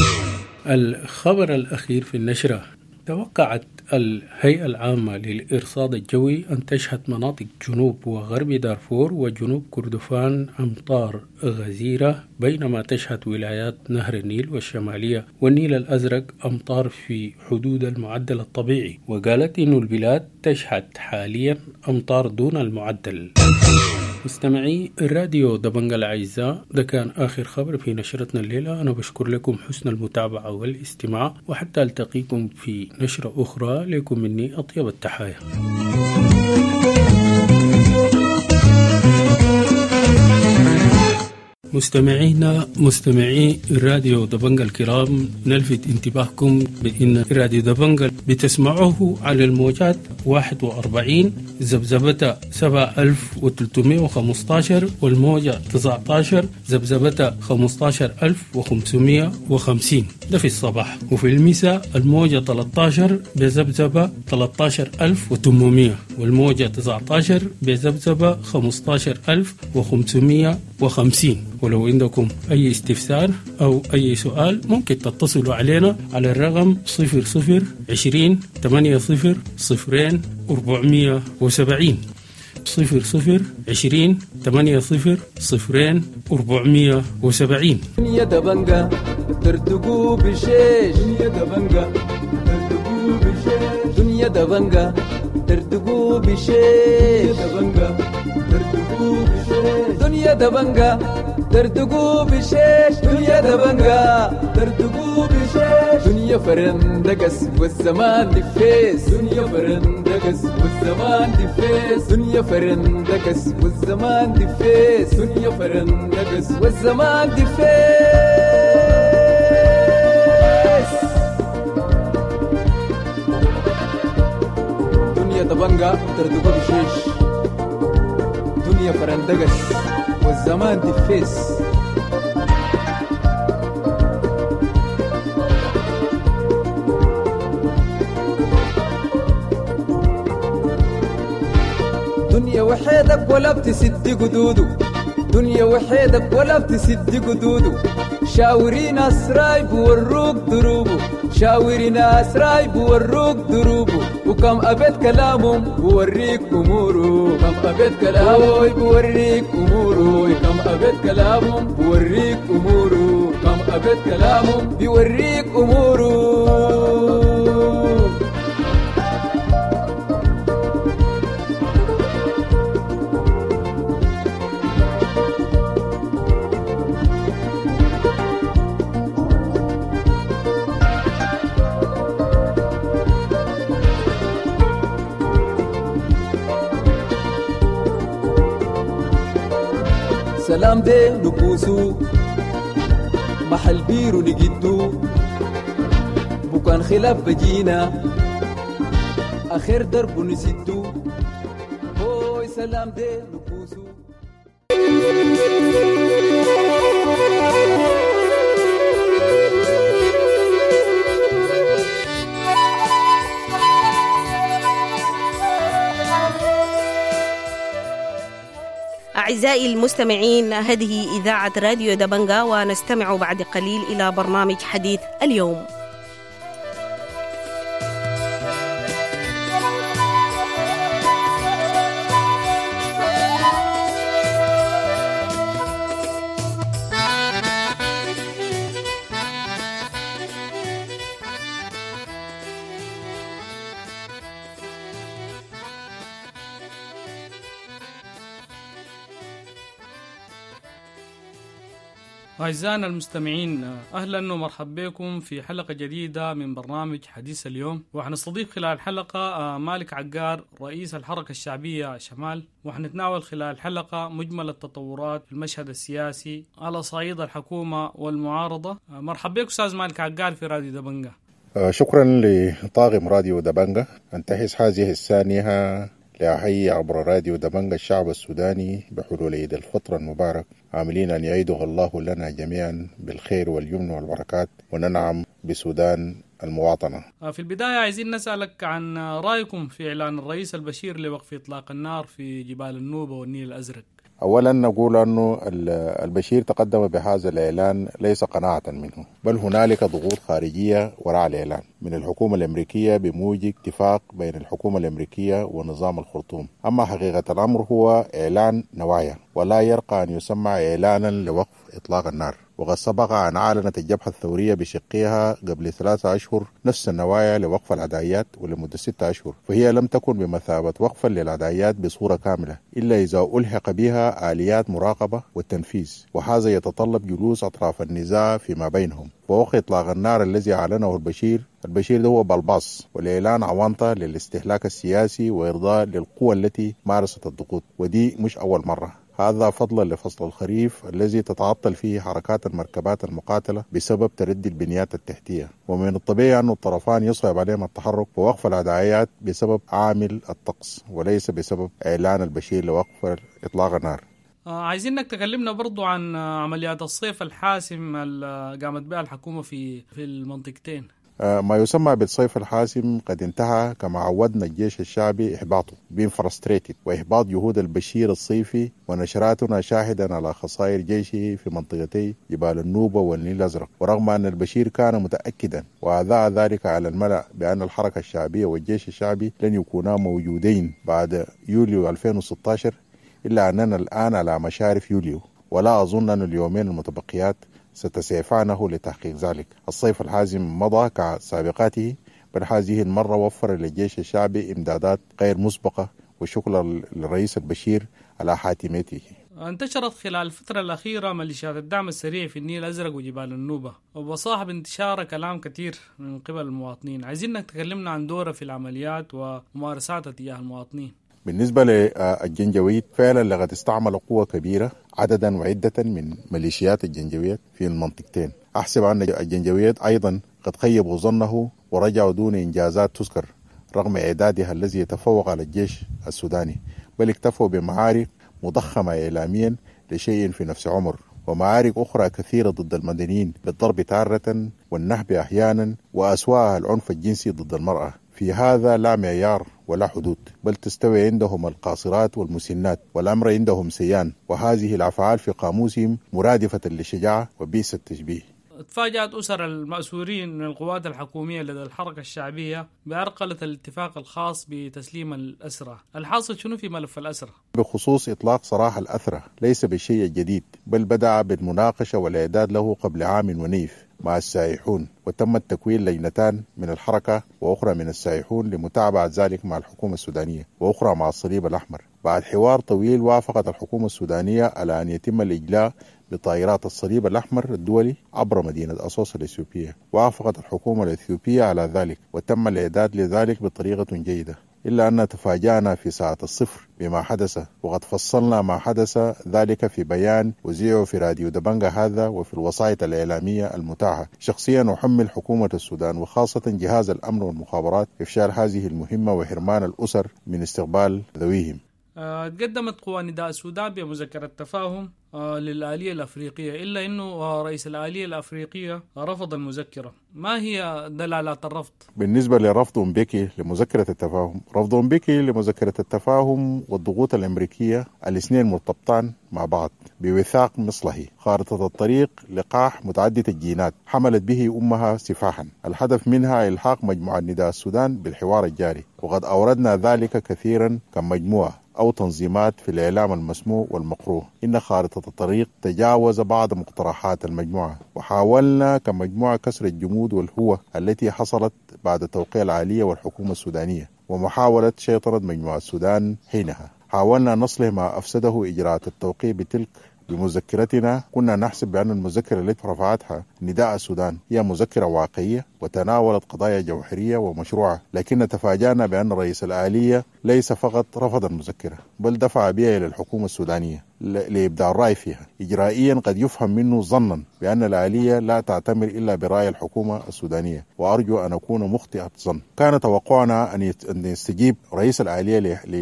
الخبر الأخير في النشرة: توقعت الهيئة العامة للإرصاد الجوي أن تشهد مناطق جنوب وغرب دارفور وجنوب كردفان أمطار غزيرة، بينما تشهد ولايات نهر النيل والشمالية والنيل الأزرق أمطار في حدود المعدل الطبيعي. وقالت إن البلاد تشهد حاليا أمطار دون المعدل. مستمعي الراديو دبنجة الأعزاء، ده كان آخر خبر في نشرتنا الليلة. أنا بشكر لكم حسن المتابعة والاستماع، وحتى ألتقيكم في نشرة أخرى، لكم مني أطيب التحايا. مستمعينا مستمعي الراديو دبنجة الكرام، نلفت انتباهكم بأن راديو دبنجة بتسمعوه على الموجات واحد وأربعين زبزبة سبعة آلاف وثلاثمائة وخمسة عشر، والموجة تسعة عشر زبزبة خمسة عشر ألف وخمسمائة وخمسين، ده في الصباح. وفي المساء الموجة ثلاثة عشر بزبزبة ثلاثة عشر ألف وثمانمائة، والموجة تسعة عشر بزبزبة خمسة عشر ألف وخمسمائة وخمسين. ولو عندكم أي استفسار أو أي سؤال ممكن تتصلوا علينا على الرقم صفر صفر عشرين ثمانية صفر صفرين أربعمائة وسبعين، صفر صفر عشرين ثمانية صفر صفرين أربعمائة وسبعين. دنيا دبنجة ترتقو بشيش، دنيا دبنجة ترتقو بشيش، دنيا دبنجة ترتقو بشيش، دبنجة ترتقو بشيش، دنيا دبنجة ترتقو بشيش، دنيا دبنجة ترتقو بشيش، دنيا فرندقس والزمان دفيس، دنيا فرندقس والزمان دفيس، دنيا فرندقس والزمان دفيس، دنيا فرندقس والزمان دفيس. دنيا دبنجة ترتقو بشيش، دنيا فرندقس والزمان دفيس. دنيا وحيدك ولا بتسد قدودو، دنيا وحيدك ولا بتسد قدودو، شاورين اسراي بوروك دروبو، شاورين اسراي بوروك دروبو، وكم أبد كلامهم بوريك أموره، كم أبد كلامهم بوريك أموره، كم أبد كلامهم بوريك أموره، كم أبد كلامهم بوريك أموره. سلام دي نبوسو محل بيرو نجدو بكان خلاف بجينا آخر درب نسدو هوي سلام دي نبوسو. أعزائي المستمعين، هذه إذاعة راديو دبنجة، ونستمع بعد قليل إلى برنامج حديث اليوم. أعزائنا المستمعين، أهلا ومرحبا بكم في حلقة جديدة من برنامج حديث اليوم. وحنستضيف خلال الحلقة مالك عقار رئيس الحركة الشعبية شمال، وحنتناول خلال الحلقة مجمل التطورات في المشهد السياسي على صعيد الحكومة والمعارضة. مرحبا بك أستاذ مالك عقار في راديو دبنجة. شكرا لطاقم راديو دبنجة. أنتهز هذه الثانية لأحيي عبر راديو دبنجة الشعب السوداني بحلول عيد الفطر المبارك، عاملين أن يعيده الله لنا جميعا بالخير واليمن والبركات، وننعم بسودان المواطنة. في البداية عايزين نسألك عن رأيكم في إعلان الرئيس البشير لوقف إطلاق النار في جبال النوبة والنيل الأزرق. أولا نقول أنه البشير تقدم بهذا الإعلان ليس قناعة منه، بل هنالك ضغوط خارجية وراء الإعلان من الحكومة الأمريكية بموجب اتفاق بين الحكومة الأمريكية ونظام الخرطوم. أما حقيقة الأمر هو إعلان نوايا، ولا يرقى أن يسمى إعلانا لوقف إطلاق النار. وقد سبق أن أعلنت الجبهة الثورية بشقها قبل ثلاثة أشهر نفس النوايا لوقف العدائيات ولمدة ستة أشهر، فهي لم تكن بمثابة وقفا للعدائيات بصورة كاملة إلا إذا ألحق بها آليات مراقبة والتنفيذ، وهذا يتطلب جلوس أطراف النزاع فيما بينهم. ووقف إطلاق النار الذي أعلنه البشير البشير ده هو بلباص والإعلان عوانطة للاستهلاك السياسي وإرضاء للقوى التي مارست الضغوط، ودي مش أول مرة. هذا فضلا لفصل الخريف الذي تتعطل فيه حركات المركبات المقاتلة بسبب تردي البنيات التحتية، ومن الطبيعي أن الطرفان يصعب عليهم التحرك ووقف العدائيات بسبب عامل الطقس وليس بسبب إعلان البشير لوقف إطلاق النار. آه عايزين انك تكلمنا برضو عن عمليات الصيف الحاسم اللي قامت بها الحكومة في في المنطقتين. ما يسمى بالصيف الحاسم قد انتهى كما عودنا الجيش الشعبي إحباطه بين فرستريتد وإحباط جهود البشير الصيفي، ونشراتنا شاهدا على خسائر جيشه في منطقتي جبال النوبة والنيل الأزرق. ورغم أن البشير كان متأكدا وأذاع ذلك على الملأ بأن الحركة الشعبية والجيش الشعبي لن يكونا موجودين بعد يوليو ألفين وستة عشر، إلا أننا الآن على مشارف يوليو، ولا أظن أن اليومين المتبقيات ستسعفانه لتحقيق ذلك. الصيف الحازم مضى كسابقاته، بل هذه المرة وفر للجيش الشعبي إمدادات غير مسبقة، وشكرا للرئيس البشير على حاتميته. انتشرت خلال الفترة الأخيرة ميليشيات الدعم السريع في النيل الأزرق وجبال النوبة، وبصاحب انتشار كلام كثير من قبل المواطنين. عايزين انك تكلمنا عن دوره في العمليات وممارساتها تجاه المواطنين. بالنسبة للجنجويد فعلا لقد استعمل قوة كبيرة عددا وعدة من ميليشيات الجنجويد في المنطقتين. أحسب أن الجنجويد أيضا قد خيبوا ظنه ورجعوا دون إنجازات تذكر رغم إعدادها الذي يتفوق على الجيش السوداني، بل اكتفوا بمعارك مضخمة إعلاميا لشيء في نفس عمر، ومعارك أخرى كثيرة ضد المدنيين بالضرب تارة والنهب أحيانا، وأسواءها العنف الجنسي ضد المرأة. في هذا لا معيار ولا حدود، بل تستوي عندهم القاصرات والمسنات، والأمر عندهم سيان، وهذه الأفعال في قاموسهم مرادفة للشجاعة وبئس التشبيه. تفاجأت أسر المأسورين من القوات الحكومية لدى الحركة الشعبية بأرقلة الاتفاق الخاص بتسليم الأسرى. الحاصل شنو في ملف الأسرى؟ بخصوص إطلاق سراح الأسرى ليس بالشيء الجديد، بل بدأ بالمناقشة والإعداد له قبل عام ونيف مع السائحون، وتم التكوين لجنتان من الحركة وأخرى من السائحون لمتابعة ذلك مع الحكومة السودانية وأخرى مع الصليب الأحمر. بعد حوار طويل وافقت الحكومة السودانية على أن يتم الإجلاء بطائرات الصليب الأحمر الدولي عبر مدينة أسوس الإثيوبية. وافقت الحكومة الإثيوبية على ذلك، وتم الإعداد لذلك بطريقة جيدة. إلا أن تفاجأنا في ساعة الصفر بما حدث، وقد فصلنا ما حدث ذلك في بيان وزيعه في راديو دبنجا هذا وفي الوسائط الإعلامية المتاحة. شخصيا أحمل حكومة السودان وخاصة جهاز الأمن والمخابرات إفشال هذه المهمة وحرمان الأسر من استقبال ذويهم. تقدمت قوى نداء السودان بمذكرة تفاهم للآلية الأفريقية، إلا أنه رئيس الآلية الأفريقية رفض المذكرة. ما هي دلالات الرفض؟ بالنسبة لرفض مبكي لمذكرة التفاهم، رفض مبكي لمذكرة التفاهم والضغوط الأمريكية الاثنين مرتبطان مع بعض بوثاق مصلحي، خارطة الطريق لقاح متعددة الجينات حملت به أمها سفاحا، الهدف منها إلحاق مجموعة نداء السودان بالحوار الجاري، وقد أوردنا ذلك كثيرا كمجموعة أو تنظيمات في الإعلام المسموع والمقروء. إن خارطة الطريق تجاوز بعض مقترحات المجموعة، وحاولنا كمجموعة كسر الجمود والهوة التي حصلت بعد توقيع العالية والحكومة السودانية ومحاولة شيطنة مجموعة السودان حينها. حاولنا نصلح ما أفسده إجراءات التوقيع بتلك بمذكرتنا. كنا نحسب بأن المذكرة التي رفعتها نداء السودان هي مذكرة واقعية وتناولت قضايا جوهرية ومشروعة، لكن تفاجأنا بأن رئيس الآلية ليس فقط رفض المذكرة بل دفع بها إلى الحكومة السودانية لإبداء الرأي فيها. إجرائيا قد يفهم منه ظنا بأن الآلية لا تعتمر إلا برأي الحكومة السودانية، وأرجو أن أكون مخطئ الظن. كان توقعنا أن يستجيب رئيس الآلية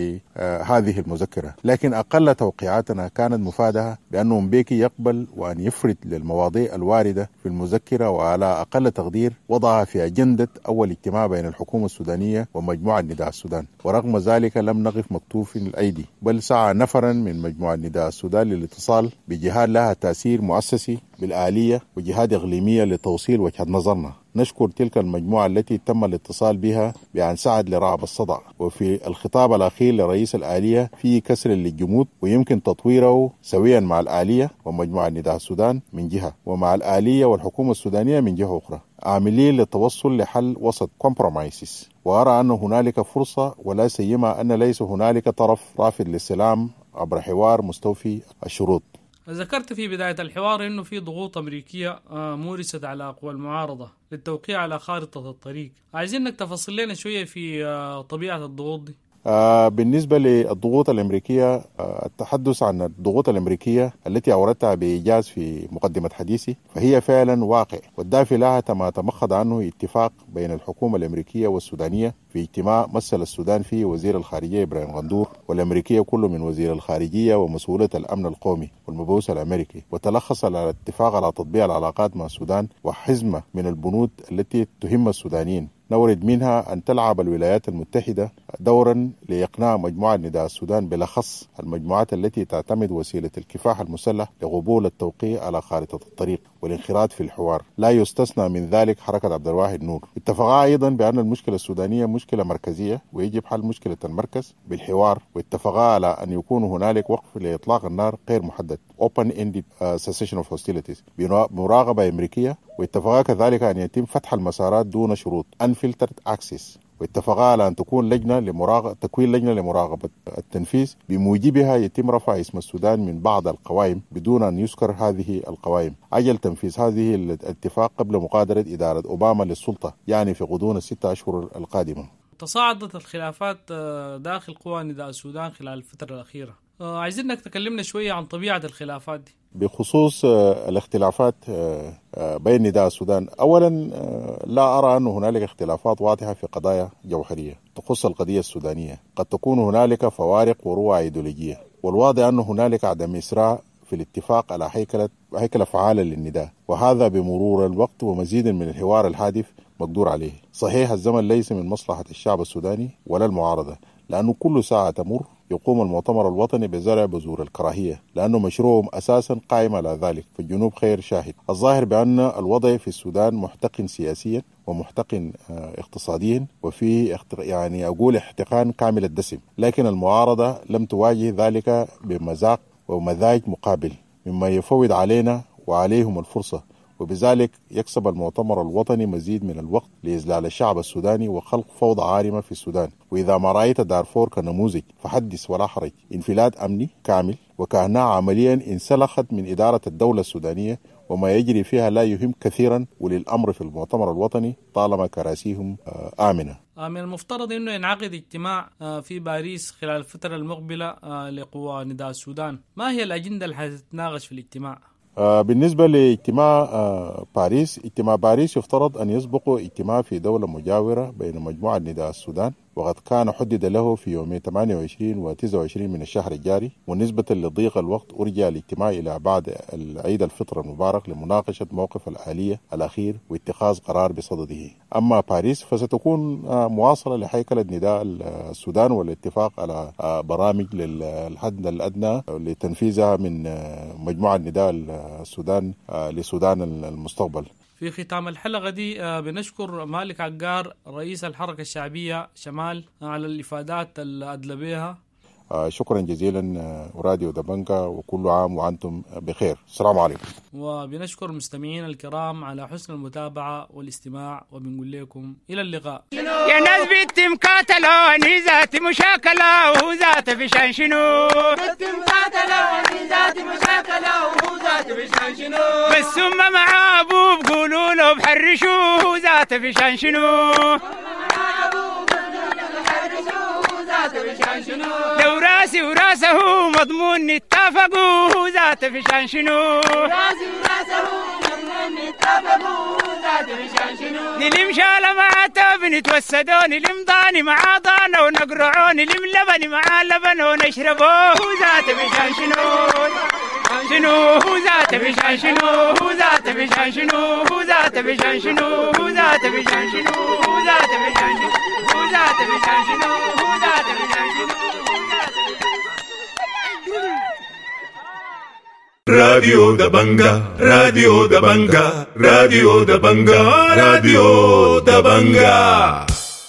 لهذه المذكرة، لكن أقل توقيعاتنا كانت مفادها بأنه مبكي يقبل وأن يفرد للمواضيع الواردة في المذكرة، وعلى أقل تقدير وضعها في أجندة أول اجتماع بين الحكومة السودانية ومجموعة نداء السودان. ورغم ذلك لم نقف مكتوف الأيدي، بل سعى نفرا من مجموعة نداء السودان للاتصال بجهات لها تأثير مؤسسي بالآلية وجهات إقليمية لتوصيل وجهة نظرنا. نشكر تلك المجموعة التي تم الاتصال بها بأن ساعد لرعب الصدع. وفي الخطاب الأخير لرئيس الآلية فيه كسر للجمود، ويمكن تطويره سويا مع الآلية ومجموعة نداء السودان من جهة، ومع الآلية والحكومة السودانية من جهة أخرى، عاملين للتوصل لحل وسط compromises. وأرى أن هنالك فرصة، ولا سيما أن ليس هنالك طرف رافض للسلام عبر حوار مستوفي الشروط. ذكرت في بداية الحوار أنه في ضغوط أمريكية مورست على قوى المعارضة للتوقيع على خارطة الطريق. عايزينك تفصل لنا شوية في طبيعة الضغوط دي. آه بالنسبة للضغوط الأمريكية، آه التحدث عن الضغوط الأمريكية التي أوردتها بإيجاز في مقدمة حديثي فهي فعلا واقع، والدافع لها ما تمخض عنه اتفاق بين الحكومة الأمريكية والسودانية في اجتماع مثل السودان فيه وزير الخارجية إبراهيم غندور والأمريكية كله من وزير الخارجية ومسؤولية الأمن القومي والمبعوث الأمريكي، وتلخص على الاتفاق على تطبيق العلاقات مع السودان وحزمة من البنود التي تهم السودانيين. نورد منها أن تلعب الولايات المتحدة دورا لإقناع مجموعة نداء السودان بالأخص المجموعات التي تعتمد وسيلة الكفاح المسلح لقبول التوقيع على خارطة الطريق والانخراط في الحوار، لا يستثنى من ذلك حركة عبد الواحد نور. اتفقا أيضا بأن المشكلة السودانية مشكلة مركزية ويجب حل مشكلة المركز بالحوار، واتفقا على أن يكون هنالك وقف لإطلاق النار غير محدد open-ended cessation of hostilities بمراقبة أمريكية، واتفقا كذلك أن يتم فتح المسارات دون شروط unfiltered access، واتفقا على أن تكون لجنة لمراقبة تكوين لجنة لمراقبة التنفيذ بموجبها يتم رفع اسم السودان من بعض القوائم بدون أن يذكر هذه القوائم. عجل تنفيذ هذه الاتفاق قبل مغادرة إدارة أوباما للسلطة، يعني في غضون الستة أشهر القادمة. تصاعدت الخلافات داخل قوى نداء السودان خلال الفترة الأخيرة. عايزينك تكلمنا شوية عن طبيعة الخلافات دي. بخصوص الاختلافات بين نداء السودان، أولا لا أرى أن هنالك اختلافات واضحة في قضايا جوهرية تخص القضية السودانية. قد تكون هنالك فوارق وروع أيديولوجية، والواضح أن هنالك عدم إسراع في الاتفاق على هيكلة هيكلة فعالة للنداء، وهذا بمرور الوقت ومزيد من الحوار الهادف مقدور عليه. صحيح الزمن ليس من مصلحة الشعب السوداني ولا المعارضة، لأنه كل ساعة تمر يقوم المؤتمر الوطني بزرع بذور الكراهية، لأنه مشروعهم أساسا قائم على ذلك. في الجنوب خير شاهد. الظاهر بأن الوضع في السودان محتقن سياسيا ومحتقن اقتصاديا، وفيه يعني أقول احتقان كامل الدسم، لكن المعارضة لم تواجه ذلك بمذاق ومزاج مقابل، مما يفوض علينا وعليهم الفرصة، وبذلك يكسب المؤتمر الوطني مزيد من الوقت لإذلال الشعب السوداني وخلق فوضى عارمة في السودان. وإذا ما رأيت دارفور كنموذج فحدث ولا حرج. انفلات أمني كامل، وكأنها عمليا انسلخت من إدارة الدولة السودانية وما يجري فيها لا يهم كثيرا ولي الأمر في المؤتمر الوطني طالما كراسيهم آمنة. من المفترض أنه ينعقد اجتماع في باريس خلال الفترة المقبلة لقوى نداء السودان. ما هي الأجندة اللي حتتناقش في الاجتماع؟ بالنسبة لاجتماع باريس، اجتماع باريس يفترض أن يسبق اجتماع في دولة مجاورة بين مجموعة نداء السودان، وقد كان حدد له في يومين ثمانية وعشرين و تسعة وعشرين من الشهر الجاري، ونسبة لضيق الوقت أرجى الاجتماع إلى بعد العيد الفطر المبارك لمناقشة موقف الآلية الأخير واتخاذ قرار بصدده. أما باريس فستكون مواصلة لهيكلة نداء السودان والاتفاق على برامج للحد الأدنى لتنفيذها من مجموعة نداء السودان لسودان المستقبل. في ختام الحلقة دي بنشكر مالك عقار رئيس الحركة الشعبية شمال على الإفادات اللي أدلى بها. شكرا جزيلا راديو دبنجا، وكل عام وأنتم بخير. السلام عليكم. وبنشكر مستمعين الكرام على حسن المتابعة والاستماع، وبنقول لكم إلى اللقاء. يا ناس بنتي مقاتلة ذاتي مشاكلة وذات بشان شنو، بنتي مقاتلة ذاتي مشاكلة وذات بشان شنو، بس هم مع أبوه بقولوا له بحرشوا ذات بشان شنو، لو راسي وراسه مضمون نتفقوا ذات فشان شنو، راسي وراسه مضمون نتفقوا ذات فشان شنو، نلم شالة مع توب نتوسدوا، نلم ضاني مع ضانة ونقرعوا، نلم لبني مع لبن ونشربوا ذات فشان شنو شنو ذات فشان شنو ذات فشان شنو ذات فشان شنو ذات فشان شنو ذات فشان شنو ذات فشان شنو ذات فشان شنو. راديو دبنجا راديو دبنجا راديو دبنجا راديو دبنجا.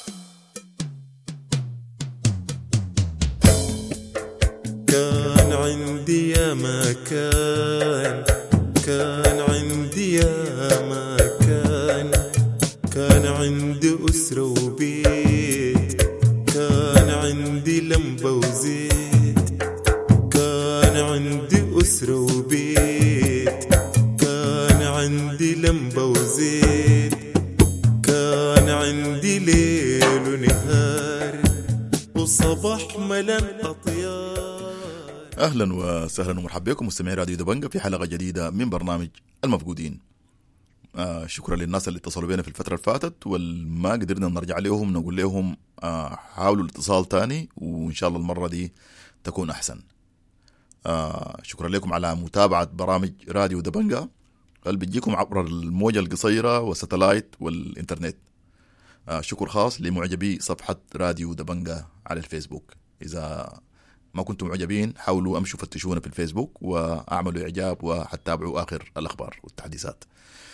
كان عندي يا مكان، كان عندي يا مكان، كان عندي أسرة وبيت، كان عندي لمبة وزيت، كان عندي أسرة وبيت، كان عندي لمبة وزيت، كان عندي ليل ونهار وصباح ملان أطيار. أهلا وسهلا ومرحبا بكم مستمعي راديو دبنجا في حلقة جديدة من برنامج المفقودين. آه شكرا للناس اللي اتصلوا بينا في الفترة اللي فاتت والما قدرنا نرجع لهم نقول لهم آه حاولوا الاتصال تاني وإن شاء الله المرة دي تكون أحسن. آه شكرا لكم على متابعة برامج راديو دبنجا اللي بتجيكم عبر الموجة القصيرة والستلايت والإنترنت. آه شكر خاص لمعجبي صفحة راديو دبنجا على الفيسبوك. إذا ما كنتم معجبين حاولوا أمشوا فتشونا في الفيسبوك وأعملوا إعجاب وحتتابعوا آخر الأخبار والتحديثات.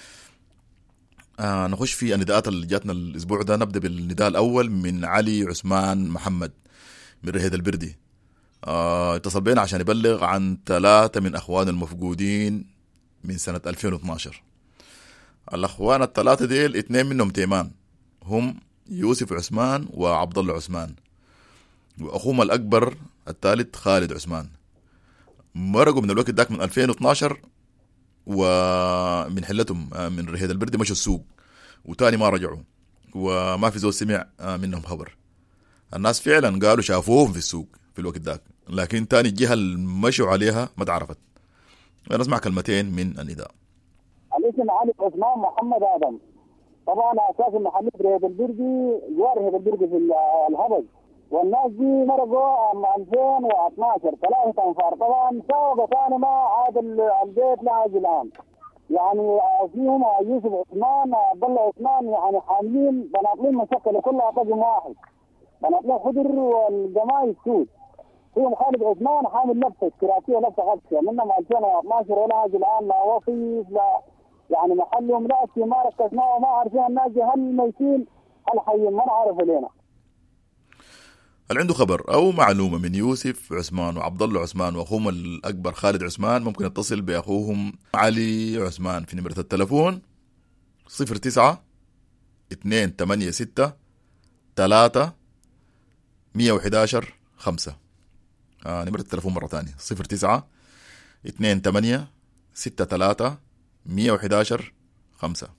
آه نخش في النداءات اللي جاتنا الأسبوع ده. نبدأ بالنداء الأول من علي عثمان محمد من رهيد البردي. آه اتصل بينا عشان يبلغ عن ثلاثة من أخوان المفقودين من سنة ألفين واثناشر. الأخوان الثلاثة ديل اثنين منهم تيمان، هم يوسف عثمان وعبد الله عثمان، وأخوهم الأكبر الثالث خالد عثمان. مرقوا من الوقت داك من ألفين واثناشر ومن حلتهم من رهيد البردي مشوا السوق وتاني ما رجعوا وما في زول سمع منهم خبر. الناس فعلا قالوا شافوهم في السوق في الوقت داك، لكن تاني الجهة اللي مشوا عليها ما تعرفت. نسمع كلمتين من النداء. الاسم علي عثمان محمد آدم. طبعا أساس محمد رهيد البردي جوار رهيد البردي في الهبج، والناس دي مرقوا عام ألفين واثناشر ثلاثة أنفار. طبعا ساوقة ثاني ما عاد البيت لحد الآن. يعني فيهم يوسف عثمان عبد الله عثمان يعني حاملين بناطيل مشكلة كلها طقم واحد، بناطيل خضر والجماعي السود. فيهم خالد عثمان حامل لبسة اشتراكية لبسة غطسة منهم ألفين واثناشر ولا عاد الآن لا وصيف لا يعني محلهم لا في ما ركزناه وما عارفين الناس هل ميتين هل حيين ما نعرف لنا. هل عنده خبر أو معلومة من يوسف عثمان وعبد الله عثمان وأخوهم الأكبر خالد عثمان ممكن يتصل بأخوهم علي عثمان في نمرة التلفون صفر تسعة اثنين ثمانية ستة ثلاثة مية وحداشر خمسة. آه نمرة التلفون مرة تانية صفر تسعة اثنين ثمانية ستة ثلاثة مية وإحدى عشر خمسة.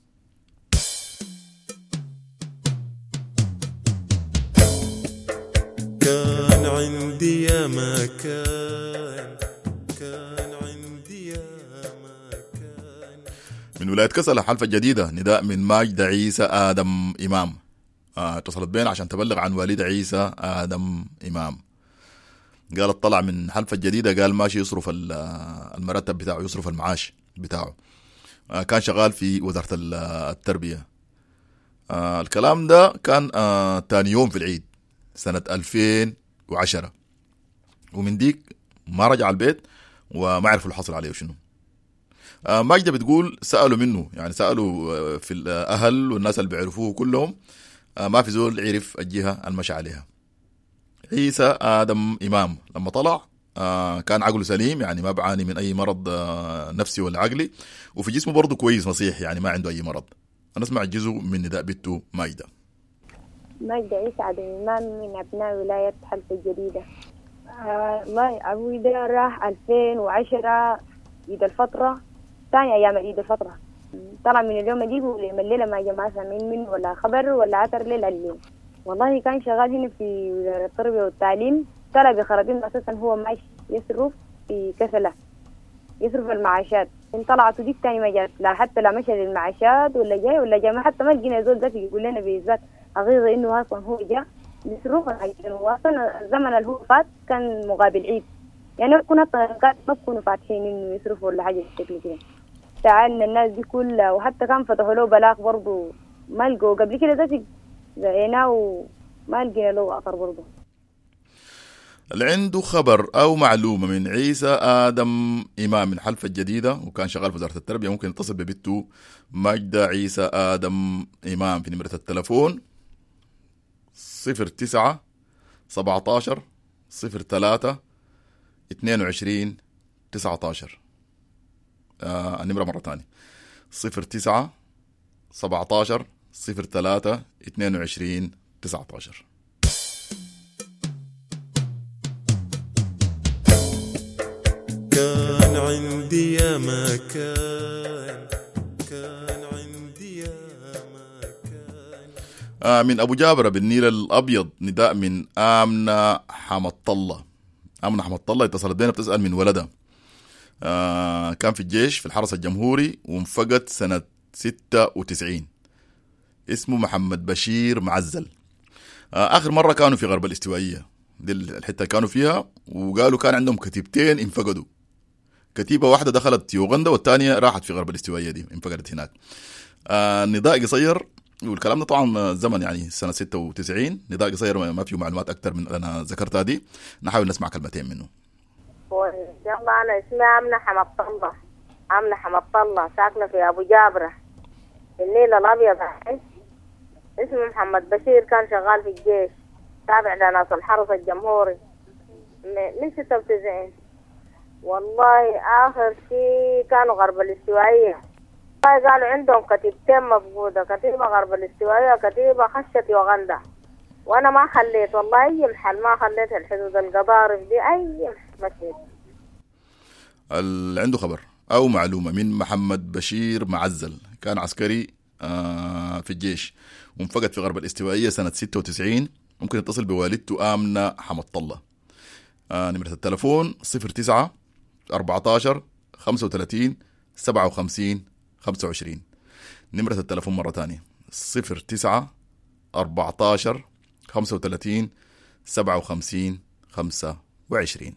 كان عندي يا ما كان كان عندي يا ما كان. من ولاية كسلة حلفة جديدة نداء من ماجدة عيسى آدم إمام. آه، اتصلت بين عشان تبلغ عن والد عيسى آدم إمام. قالت طلع من حلفة جديدة، قال ماشي يصرف المرتب بتاعه، يصرف المعاش بتاعه. آه، كان شغال في وزارة التربية. آه، الكلام ده كان آه، تاني يوم في العيد سنة ألفين وعشرة، ومن ديك ما رجع البيت وما عرفوا الحصل عليه شنو. آه، ماجدة بتقول سألوا منه، يعني سألوا آه، في الأهل والناس اللي بيعرفوه كلهم، آه، ما في زول عرف الجهة المشى عليها. عيسى آدم إمام لما طلع آه، كان عقله سليم، يعني ما بعاني من أي مرض آه، نفسي ولا عقلي، وفي جسمه برضه كويس مصيح، يعني ما عنده أي مرض. أنا أسمع الجزء من نداء بنته ماجدة. ماجدة عيسى آدم إمام من أبناء ولاية حلفة الجديدة. والله آه أبوي ده راح ألفين وعشرة عيد الفطرة، ثاني أيام عيد الفطرة. طلع من اليوم دي الليلة ما جماعة سامعين منه ولا خبر ولا أثر ليلة الليل. والله كان شغال هنا في وزارة التربية والتعليم، طلع بخراطيم أساسا هو ماشي يصرف في كسلة، يصرف المعاشات. إن طلعت وديك تاني ما جات، لا حتى لا مشى للمعاشات ولا جاي ولا جاي، ما حتى ما لقينا زول ذاتي يقول لنا بإثبات حقيقي إنه أصلا هو جاء يصرف الحاجتين. وأصلا الزمن اللي هو فات كان مقابل عيد، يعني كنا طرقات ما بكونوا فاتحين إنه يصرفوا ولا حاجة بالشكل كده. تعالنا الناس دي كلها، وحتى كان فتحوا له بلاغ برضه ما لقوا قبل كده ذاتي زيناه وما لقينا له أثر برضه. اللي عنده خبر أو معلومة من عيسى آدم إمام من حلفة الجديدة وكان شغال في وزارة التربية ممكن يتصل ببنته ماجدة عيسى آدم إمام في نمرة التلفون صفر تسعة سبعة عشر صفر ثلاثة اثنين وعشرين تسعة عشر. آه النمرة مرة تانية صفر تسعة سبعة عشر صفر ثلاثة اثنين وعشرين تسعة عشر. كان عندي يا ما كان كان عندي يا ما كان. آه من أبو جابر بالنيل الأبيض نداء من آمنة حمد الله. آمنة حمد الله اتصلت بينا بتسأل من ولدها. آه كان في الجيش في الحرس الجمهوري وانفقد سنة ستة وتسعين. اسمه محمد بشير معزل. آه آخر مرة كانوا في غرب الاستوائية، دي الحتة كانوا فيها، وقالوا كان عندهم كتيبتين انفقدوا. كتيبة واحدة دخلت يوغندا والثانية راحت في غرب الاستوائية دي انفقدت هناك. آه نداء قصير، والكلام ده طبعا زمن يعني سنة ستة وتسعين. نداء قصير ما فيه معلومات أكتر من أنا ذكرتها دي، نحاول نسمع كلمتين منه. يلا أنا اسمي آمنة حمد الله. آمنة حمد الله ساكنة في أبو جابرة النيل الأبيض. اسمي محمد بشير، كان شغال في الجيش تابع لناس الحرس الجمهوري من ستة وتسعين. والله آخر شيء كانوا غرب الاستوائية، قالوا عندهم كتيبتين مفقودة، كتيبة غرب الاستوائية كتيبة خشت يوغندا، وأنا ما خليت والله أي محل، ما خليت الحدود القضارف دي أي مشيت. اللي عنده خبر أو معلومة من محمد بشير معزل، كان عسكري آه في الجيش وانفقد في غرب الاستوائية سنة ستة وتسعين، ممكن يتصل بوالدته آمنة حمد الله. آه نمرة التلفون صفر تسعة أربعة عشر خمسة وثلاثين سبعة وخمسين خمسة وعشرين. نمرة التلفون مرة تانية صفر تسعة أربعة عشر خمسة وثلاثين سبعة وخمسين خمسة وعشرين.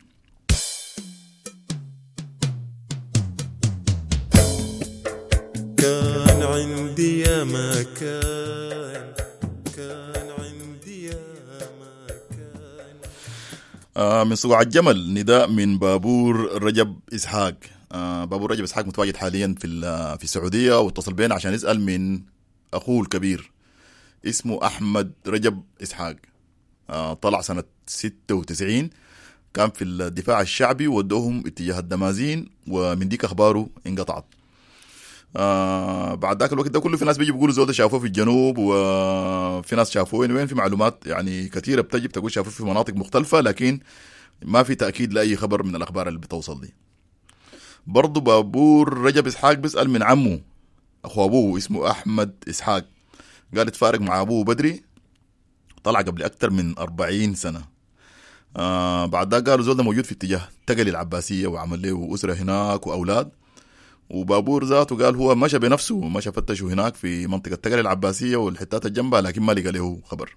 كان عندي يا ما كان كان عندي يا ما كان. آه من صقوع الجمل نداء من بابور رجب إسحاق. آه بابور رجب إسحاق متواجد حاليا في في السعودية، واتصل بينا عشان يسأل من أخوه الكبير اسمه أحمد رجب إسحاق. آه طلع سنة ستة وتسعين، كان في الدفاع الشعبي ودوهم اتجاه الدمازين، ومن ديك أخباره انقطعت. آه بعد ذاك الوقت ده كله في ناس بيجي بيقولوا زول ده شافوه في الجنوب، وفي ناس شافوه وين وين، في معلومات يعني كثيرة بتجي بتقول شافوه في مناطق مختلفة، لكن ما في تأكيد لأي خبر من الأخبار اللي بتوصل دي. برضو بابور رجب إسحاق بيسأل من عمه أخو أبوه اسمه أحمد إسحاق، قال اتفارق مع أبوه بدري، طلع قبل أكتر من أربعين سنة. آه بعد ذلك قالوا زول ده موجود في اتجاه تقلي العباسية وعمل له أسرة هناك وأولاد. وبابور ذاته قال هو مشى بنفسه مشى فتشه هناك في منطقة تقلي العباسية والحتات الجنبها، لكن ما لقى له خبر.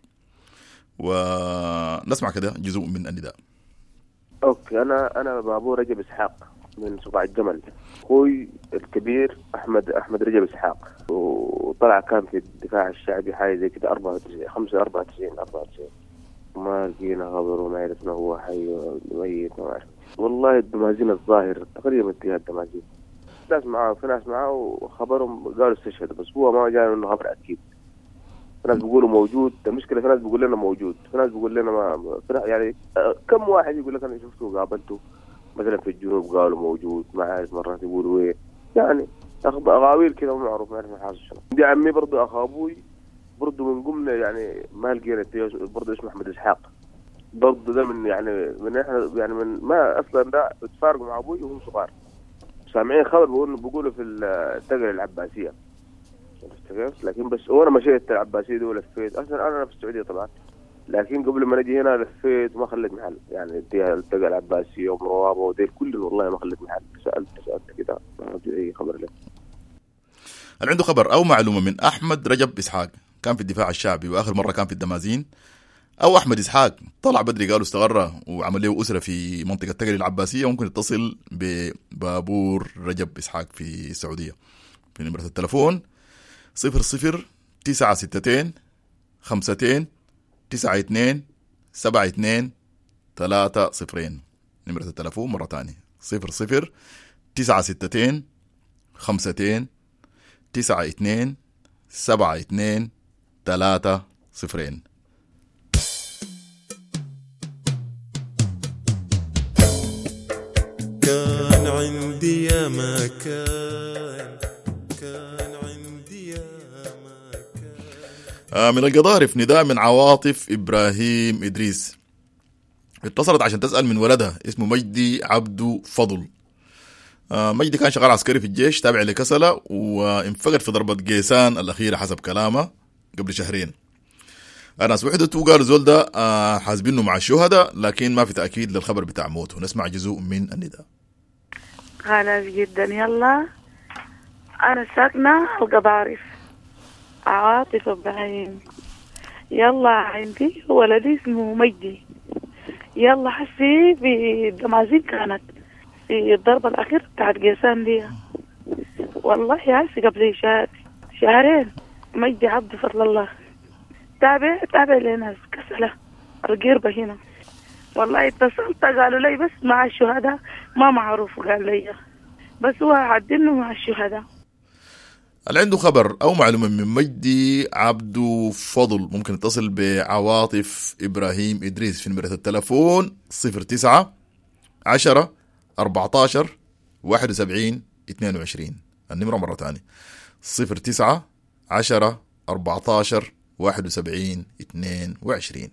ونسمع كده جزء من النداء. اوكي، انا انا بابور رجب اسحاق من صقاع الجمل. اخوي الكبير احمد احمد رجب اسحاق، وطلع كان في الدفاع الشعبي حاجه زي كده أربعة وتسعين خمسة أربعة وتسعين أربعة وتسعين، ما لقينا خبر وما عرفنا هو حي ولا ميت ما عرفنا. والله الدمازين الظاهر تقريبا اتجاه الدمازين، ناس معاه في ناس معاه وخبرهم قالوا استشهد، بس هو ما جاء انه خبر اكيد. في ناس بيقولوا موجود، المشكله في ناس بيقول لنا موجود، في ناس بيقول لنا ما يعني كم واحد يقول لك انا شفته وقابلته مثلا في الجنوب قالوا موجود، ما عارف مرات يقولوا ايه، يعني اغاويل كذا ما معروف ما عارف حاصل شنو. دي عمي برضه اخ ابوي برضه من قمنا يعني ما لقينا برضه اسمه احمد اسحاق، برضه ده من يعني من احنا يعني من ما اصلا ده اتفارقوا مع ابوي وهم صغار، سامعين خبر بيقولوا بيقولوا في التقل العباسيه، لكن بس وانا مشيت العباسيه دي ولفيت. اصلا انا في السعوديه طبعا، لكن قبل ما نجي هنا لفيت وما خليت محل، يعني التقل العباسيه ومروابه وديل كلهم والله ما خليت محل. سالت سالت كده ما في اي خبر له. هل عنده خبر او معلومه من احمد رجب اسحاق كان في الدفاع الشعبي واخر مره كان في الدمازين، او احمد اسحاق طلع بدري قالوا استغرى وعمل له اسره في منطقه تقري العباسيه، ممكن يتصل ببابور رجب اسحاق في السعوديه في نمره التلفون صفر صفر تسعة ستتين خمستين تسعة اثنين سبعة اثنين ثلاثة صفرين. نمره التلفون مره ثانيه صفر صفر تسعة ستتين خمستين تسعة اثنين سبعة اثنين ثلاثة صفرين. كان عندي يا ما كان كان عندي يا ما كان. آه من القضارف نداء من عواطف إبراهيم إدريس، اتصلت عشان تسأل من ولدها اسمه مجدي عبدو فضل. آه مجدي كان شغال عسكري في الجيش تابع لكسلة، وانفقد في ضربة قيسان الأخيرة حسب كلامه قبل شهرين. الناس وحدته وقالوا زول ده آه حاسبينه مع الشهداء، لكن ما في تأكيد للخبر بتاع موته. نسمع جزء من النداء. خلاص جدا. يلا أنا ساكنة القضارف عواطف إبراهيم. يلا عندي ولدي اسمه مجدي، يلا حسي في الدمازين كانت في الضربة الأخيرة بتاعت قيسان دي، والله حسي قبل شهر شهرين. مجدي عبد فضل الله تابع تابع لناس كسلة القربة هنا، والله اتصلت قالوا لي بس مع الشهداء ما معروف، قال لي بس هو عدنه مع الشهداء. اللي عنده خبر أو معلومة من مجدي عبدو فضل ممكن يتصل بعواطف إبراهيم إدريس في نمرة التلفون صفر تسعة عشرة أربعتاشر واحد وسبعين اثنين وعشرين. النمرة مرة تانية صفر تسعة عشرة أربعتاشر واحد وسبعين اثنين وعشرين.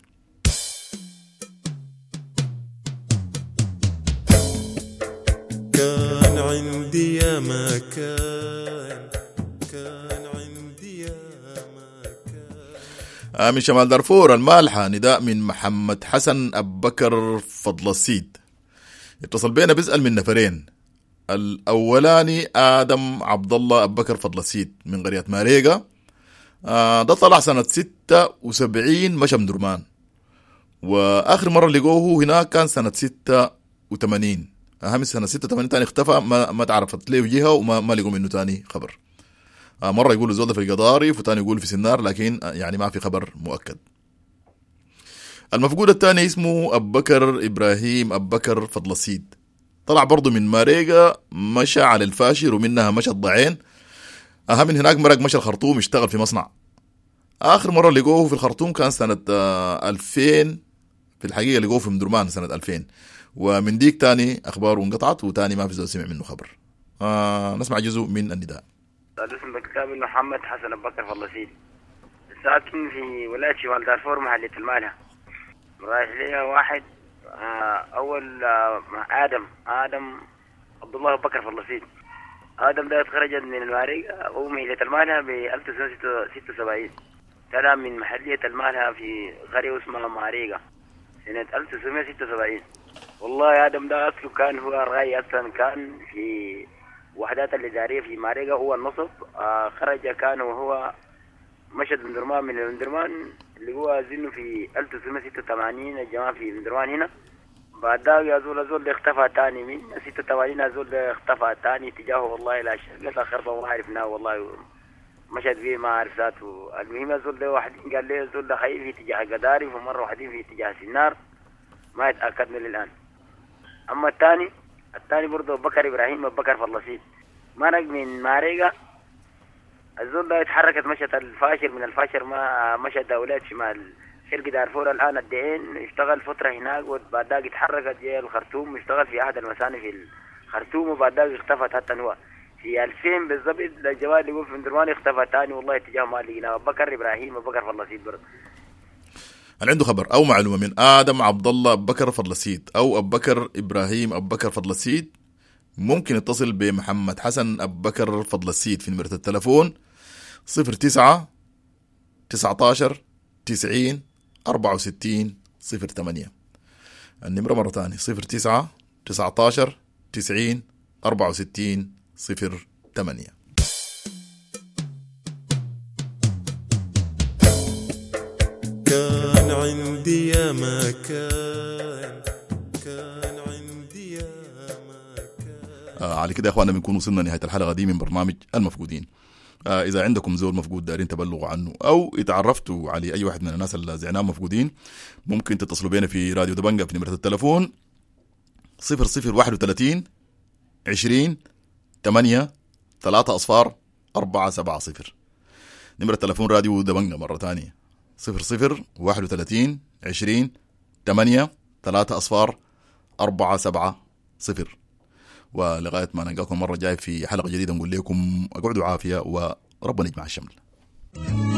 كان عندي يا ما كان كان عندي يا ما كان. من شمال دارفور المالحة نداء من محمد حسن أبو بكر فضل السيد، اتصل بينا بيسأل من نفرين. الأولاني آدم عبد الله أبو بكر فضل السيد من قرية ماريقا، آه ده طلع سنة ستة وسبعين مشى من درمان، وآخر مرة لقوه هناك كان سنة ستة وثمانين. أهم سنة ستة وثمانين تاني اختفى، ما ما تعرفت ليه جهة وما ما لقوا منه تاني خبر. آه مرة يقولوا زودة في القضارف وتاني يقولوا في سنار، لكن يعني ما في خبر مؤكد. المفقود الثاني اسمه أبو بكر إبراهيم أبو بكر فضل السيد، طلع برضو من ماريقا مشى على الفاشر ومنها مشى الضعين. أهم من هناك مرق مشى الخرطوم اشتغل في مصنع. آخر مرة لقوه في الخرطوم كان سنة ألفين، في الحقيقة لقوه في مدرمان سنة ألفين، ومن ديك تاني أخباره انقطعت وتاني ما في زول سمع منه خبر. آه نسمع جزء من النداء. الاسم بكتاب محمد حسن أبو بكر فضل السيد، ساكن في ولاية شمال دارفور محلية المالها. رايح لي واحد آه أول آه آدم آدم عبد الله بكر فلسطين. آدم ده خرجت من الماريقة ومهلة المالها ب ألف وتسعمائة وستة وسبعين. طلع من محلية المالها في قرية اسمها ماريقة سنة ألف وتسعمائة وستة وسبعين. والله يا آدم ده أصله كان هو رغاي، أصلا كان في وحدات الإدارية في ماريقة هو النصب. آه خرج كان وهو مشهد بندرمان من البندرمان اللي هو زنه في ألف وتسعمائة وستة وثمانين الجماعة في بندرمان هنا. بعد ذلك أزول أزول اختفى تاني من ستة وثمانين أزول اختفى تاني اتجاهه والله لا شيء لا خربة ما عرفناه والله مشهد فيه ما عرف ذاته. المهم أزول ده واحد قال لي أزول ده خير في اتجاه قدارف ومرة واحدين في اتجاه سنار ما يتأكدنا للآن. أما الثاني الثاني برضه بكر إبراهيم بكر فلسطين مرق من ماريقة. الزول ده اتحركت مشت الفاشر من الفاشر ما مشت دولات شمال شرق دارفور الآن الدعين اشتغل فترة هناك وبعد ذلك اتحركت جاي الخرطوم اشتغل في أحد المساني في الخرطوم وبعد ذلك اختفت حتى هو في ألفين بالضبط. الجوال اللي يقول في مدرمان اختفى تاني والله اتجاه ما لقيناه. بكر إبراهيم وبكر فلسطين برضه. هل عنده خبر أو معلومة من آدم عبد الله بكر فضلسيد أو أبو بكر إبراهيم أبو بكر فضلسيد ممكن يتصل بمحمد حسن أبو بكر فضلسيد في نمرة التلفون صفر تسعة تسعة عشر تسعين أربعة وستين صفر ثمانية. النمرة مرة ثانية صفر تسعة تسعة عشر تسعين أربعة وستين صفر ثمانية. كان عندي يا ما كان كان عندي يا ما كان. آه على كده يا اخوانا بنكون وصلنا نهاية الحلقة دي من برنامج المفقودين. آه إذا عندكم زول مفقود دارين تبلغوا عنه أو اتعرفتوا على أي واحد من الناس اللي زعناهم مفقودين ممكن تتصلوا بينا في راديو دبنجة في نمرة التلفون صفر صفر واحد وثلاثين عشرين ثمانية ثلاثة أصفار أربعة سبعة صفر. نمرة التلفون راديو دبنجة مرة ثانية صفر صفر واحد وثلاثين عشرين ثمانية ثلاثة أصفار أربعة سبعة صفر. ولغاية ما نلقاكم مرة جاي في حلقة جديدة نقول لكم اقعدوا عافية وربنا يجمع الشمل.